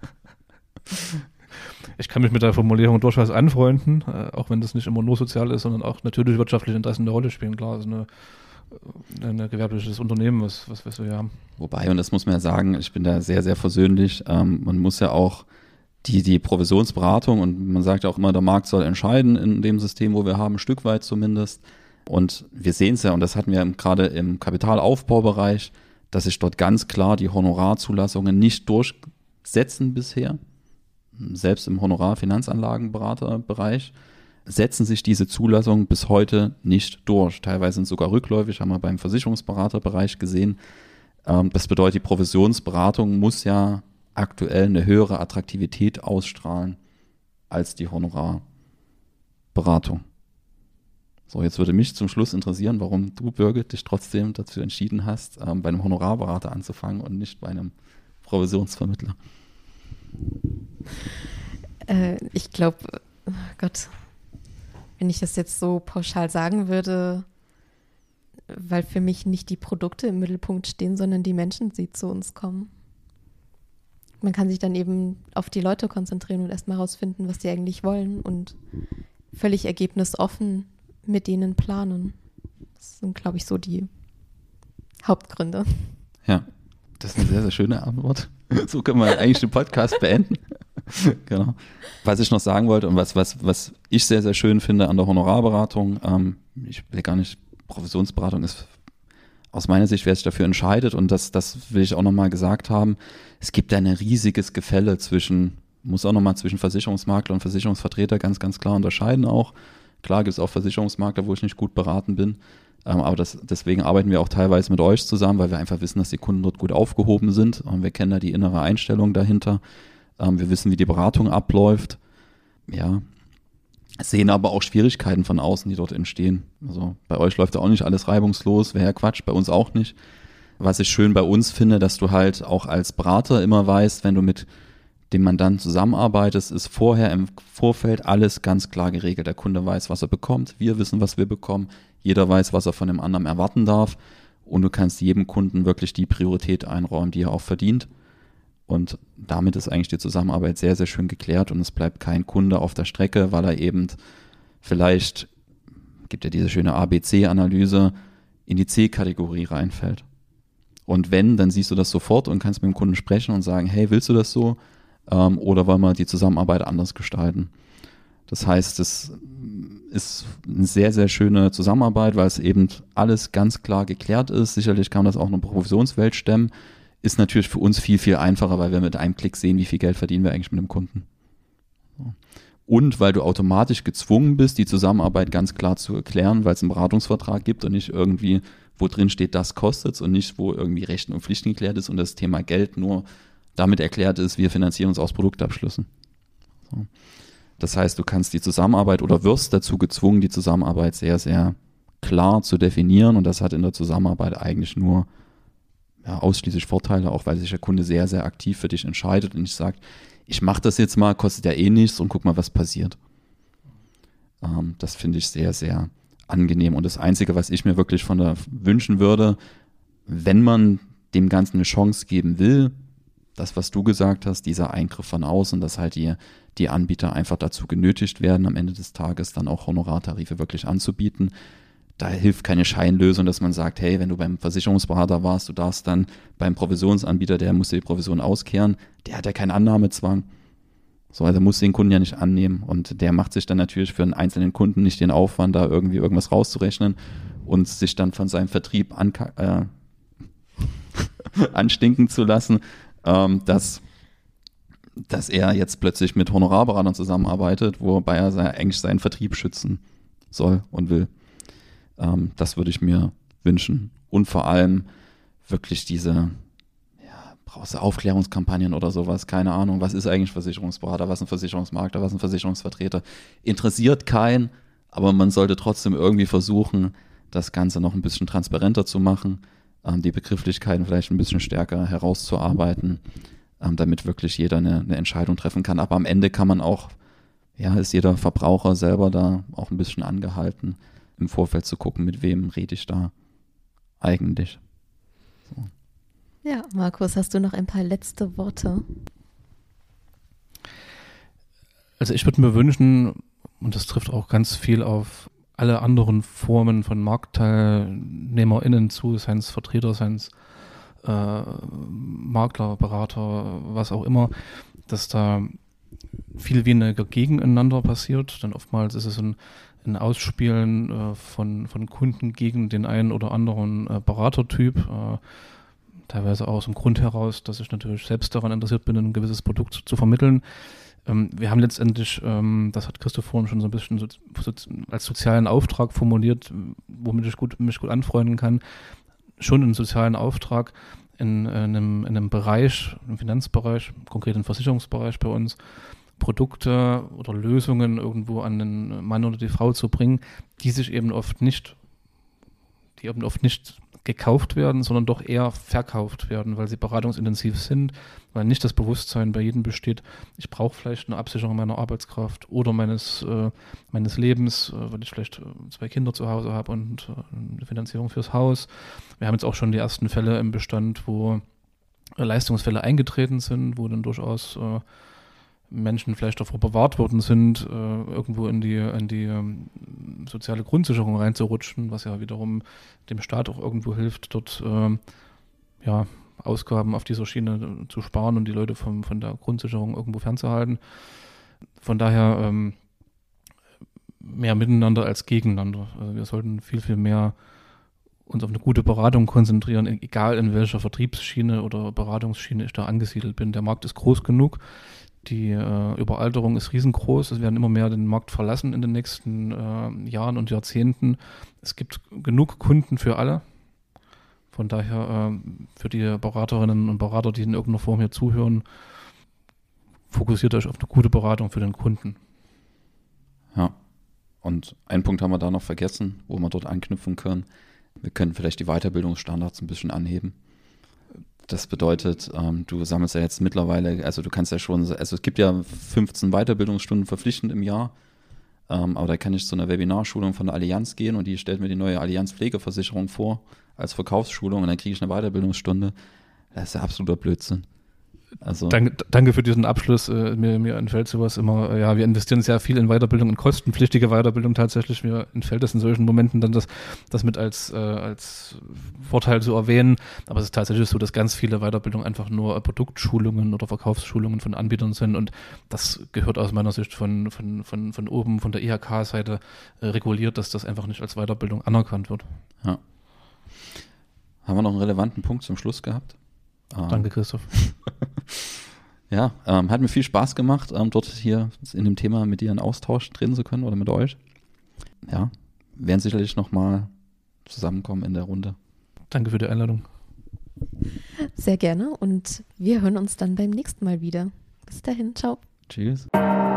Ich kann mich mit der Formulierung durchaus anfreunden, auch wenn das nicht immer nur sozial ist, sondern auch natürlich wirtschaftliche Interessen eine Rolle spielen. Klar, also ein gewerbliches Unternehmen, was wir hier haben. Wobei, und das muss man ja sagen, ich bin da sehr, sehr versöhnlich, man muss ja auch die Provisionsberatung, und man sagt ja auch immer, der Markt soll entscheiden in dem System, wo wir haben, ein Stück weit zumindest. Und wir sehen es ja, und das hatten wir gerade im Kapitalaufbaubereich, dass sich dort ganz klar die Honorarzulassungen nicht durchsetzen bisher. Selbst im Honorar-Finanzanlagenberaterbereich setzen sich diese Zulassungen bis heute nicht durch. Teilweise sind sogar rückläufig, haben wir beim Versicherungsberaterbereich gesehen. Das bedeutet, die Provisionsberatung muss ja aktuell eine höhere Attraktivität ausstrahlen als die Honorarberatung. So, jetzt würde mich zum Schluss interessieren, warum du, Birgit, dich trotzdem dazu entschieden hast, bei einem Honorarberater anzufangen und nicht bei einem Provisionsvermittler. Ich glaube, Gott, wenn ich das jetzt so pauschal sagen würde, weil für mich nicht die Produkte im Mittelpunkt stehen, sondern die Menschen, die zu uns kommen. Man kann sich dann eben auf die Leute konzentrieren und erstmal herausfinden, was die eigentlich wollen und völlig ergebnisoffen mit denen planen. Das sind, glaube ich, so die Hauptgründe. Ja, das ist eine sehr, sehr schöne Antwort. So können wir eigentlich den Podcast beenden. Genau. Was ich noch sagen wollte und was ich sehr, sehr schön finde an der Honorarberatung, ich will gar nicht, Provisionsberatung ist aus meiner Sicht, wer sich dafür entscheidet, und das will ich auch nochmal gesagt haben, es gibt ein riesiges Gefälle muss auch nochmal zwischen Versicherungsmakler und Versicherungsvertreter ganz, ganz klar unterscheiden auch. Klar gibt es auch Versicherungsmakler, wo ich nicht gut beraten bin, aber deswegen arbeiten wir auch teilweise mit euch zusammen, weil wir einfach wissen, dass die Kunden dort gut aufgehoben sind und wir kennen da die innere Einstellung dahinter. Wir wissen, wie die Beratung abläuft. Ja, sehen aber auch Schwierigkeiten von außen, die dort entstehen. Also bei euch läuft ja auch nicht alles reibungslos, wäre ja Quatsch, bei uns auch nicht. Was ich schön bei uns finde, dass du halt auch als Berater immer weißt, wenn du mit dem Mandanten zusammenarbeitest, ist vorher im Vorfeld alles ganz klar geregelt. Der Kunde weiß, was er bekommt, wir wissen, was wir bekommen, jeder weiß, was er von dem anderen erwarten darf, und du kannst jedem Kunden wirklich die Priorität einräumen, die er auch verdient. Und damit ist eigentlich die Zusammenarbeit sehr, sehr schön geklärt und es bleibt kein Kunde auf der Strecke, weil er eben vielleicht, gibt ja diese schöne ABC-Analyse, in die C-Kategorie reinfällt. Und wenn, dann siehst du das sofort und kannst mit dem Kunden sprechen und sagen, hey, willst du das so? Oder wollen wir die Zusammenarbeit anders gestalten? Das heißt, es ist eine sehr, sehr schöne Zusammenarbeit, weil es eben alles ganz klar geklärt ist. Sicherlich kann man das auch in der Provisionswelt stemmen. Ist natürlich für uns viel, viel einfacher, weil wir mit einem Klick sehen, wie viel Geld verdienen wir eigentlich mit dem Kunden. Und weil du automatisch gezwungen bist, die Zusammenarbeit ganz klar zu erklären, weil es einen Beratungsvertrag gibt und nicht irgendwie, wo drin steht, das kostet es und nicht, wo irgendwie Rechten und Pflichten geklärt ist und das Thema Geld nur damit erklärt ist, wir finanzieren uns aus Produktabschlüssen. So. Das heißt, du kannst die Zusammenarbeit oder wirst dazu gezwungen, die Zusammenarbeit sehr, sehr klar zu definieren und das hat in der Zusammenarbeit eigentlich nur ausschließlich Vorteile, auch weil sich der Kunde sehr, sehr aktiv für dich entscheidet und nicht sagt, ich mache das jetzt mal, kostet ja eh nichts und guck mal, was passiert. Das finde ich sehr, sehr angenehm und das Einzige, was ich mir wirklich von da wünschen würde, wenn man dem Ganzen eine Chance geben will, das, was du gesagt hast, dieser Eingriff von außen, dass halt die Anbieter einfach dazu genötigt werden, am Ende des Tages dann auch Honorartarife wirklich anzubieten. Da hilft keine Scheinlösung, dass man sagt, hey, wenn du beim Versicherungsberater warst, du darfst dann beim Provisionsanbieter, der muss die Provision auskehren, der hat ja keinen Annahmezwang. So, also muss den Kunden ja nicht annehmen und der macht sich dann natürlich für einen einzelnen Kunden nicht den Aufwand, da irgendwie irgendwas rauszurechnen und sich dann von seinem Vertrieb anstinken zu lassen, dass er jetzt plötzlich mit Honorarberatern zusammenarbeitet, wobei er eigentlich seinen Vertrieb schützen soll und will. Das würde ich mir wünschen. Und vor allem wirklich diese, brauchst du Aufklärungskampagnen oder sowas, keine Ahnung, was ist eigentlich Versicherungsberater, was ein Versicherungsmakler, was ein Versicherungsvertreter, interessiert keinen, aber man sollte trotzdem irgendwie versuchen, das Ganze noch ein bisschen transparenter zu machen, die Begrifflichkeiten vielleicht ein bisschen stärker herauszuarbeiten, damit wirklich jeder eine Entscheidung treffen kann. Aber am Ende kann man auch, ist jeder Verbraucher selber da auch ein bisschen angehalten, im Vorfeld zu gucken, mit wem rede ich da eigentlich. So. Ja, Markus, hast du noch ein paar letzte Worte? Also ich würde mir wünschen, und das trifft auch ganz viel auf alle anderen Formen von MarktteilnehmerInnen zu, seien es Vertreter, seien es Makler, Berater, was auch immer, dass da viel weniger gegeneinander passiert. Denn oftmals ist es ein Ausspielen von Kunden gegen den einen oder anderen Beratertyp, teilweise auch aus dem Grund heraus, dass ich natürlich selbst daran interessiert bin, ein gewisses Produkt zu vermitteln. Wir haben letztendlich, das hat Christoph vorhin schon so ein bisschen als sozialen Auftrag formuliert, womit ich mich gut anfreunden kann, schon einen sozialen Auftrag in einem Bereich, im Finanzbereich, konkret im Versicherungsbereich bei uns, Produkte oder Lösungen irgendwo an den Mann oder die Frau zu bringen, die eben oft nicht gekauft werden, sondern doch eher verkauft werden, weil sie beratungsintensiv sind, weil nicht das Bewusstsein bei jedem besteht, ich brauche vielleicht eine Absicherung meiner Arbeitskraft oder meines Lebens, weil ich vielleicht 2 Kinder zu Hause habe und eine Finanzierung fürs Haus. Wir haben jetzt auch schon die ersten Fälle im Bestand, wo Leistungsfälle eingetreten sind, wo dann durchaus Menschen vielleicht davor bewahrt worden sind, irgendwo in die soziale Grundsicherung reinzurutschen, was ja wiederum dem Staat auch irgendwo hilft, dort Ausgaben auf dieser Schiene zu sparen und die Leute von der Grundsicherung irgendwo fernzuhalten. Von daher mehr miteinander als gegeneinander. Also wir sollten viel, viel mehr uns auf eine gute Beratung konzentrieren, egal in welcher Vertriebsschiene oder Beratungsschiene ich da angesiedelt bin. Der Markt ist groß genug. Die Überalterung ist riesengroß. Es werden immer mehr den Markt verlassen in den nächsten Jahren und Jahrzehnten. Es gibt genug Kunden für alle. Von daher für die Beraterinnen und Berater, die in irgendeiner Form hier zuhören, fokussiert euch auf eine gute Beratung für den Kunden. Ja, und einen Punkt haben wir da noch vergessen, wo wir dort anknüpfen können. Wir können vielleicht die Weiterbildungsstandards ein bisschen anheben. Das bedeutet, du sammelst ja jetzt mittlerweile, also du kannst ja schon, also es gibt ja 15 Weiterbildungsstunden verpflichtend im Jahr, aber da kann ich zu einer Webinarschulung von der Allianz gehen und die stellt mir die neue Allianz Pflegeversicherung vor als Verkaufsschulung und dann kriege ich eine Weiterbildungsstunde. Das ist ja absoluter Blödsinn. Also Danke für diesen Abschluss. Mir entfällt sowas immer, ja, wir investieren sehr viel in Weiterbildung, in kostenpflichtige Weiterbildung tatsächlich. Mir entfällt das in solchen Momenten dann, das mit als Vorteil zu erwähnen. Aber es ist tatsächlich so, dass ganz viele Weiterbildungen einfach nur Produktschulungen oder Verkaufsschulungen von Anbietern sind. Und das gehört aus meiner Sicht von oben, von der IHK-Seite reguliert, dass das einfach nicht als Weiterbildung anerkannt wird. Ja. Haben wir noch einen relevanten Punkt zum Schluss gehabt? Danke, Christoph. Ja, hat mir viel Spaß gemacht, dort hier in dem Thema mit dir in Austausch treten zu können oder mit euch. Ja, werden sicherlich nochmal zusammenkommen in der Runde. Danke für die Einladung. Sehr gerne und wir hören uns dann beim nächsten Mal wieder. Bis dahin, ciao. Tschüss.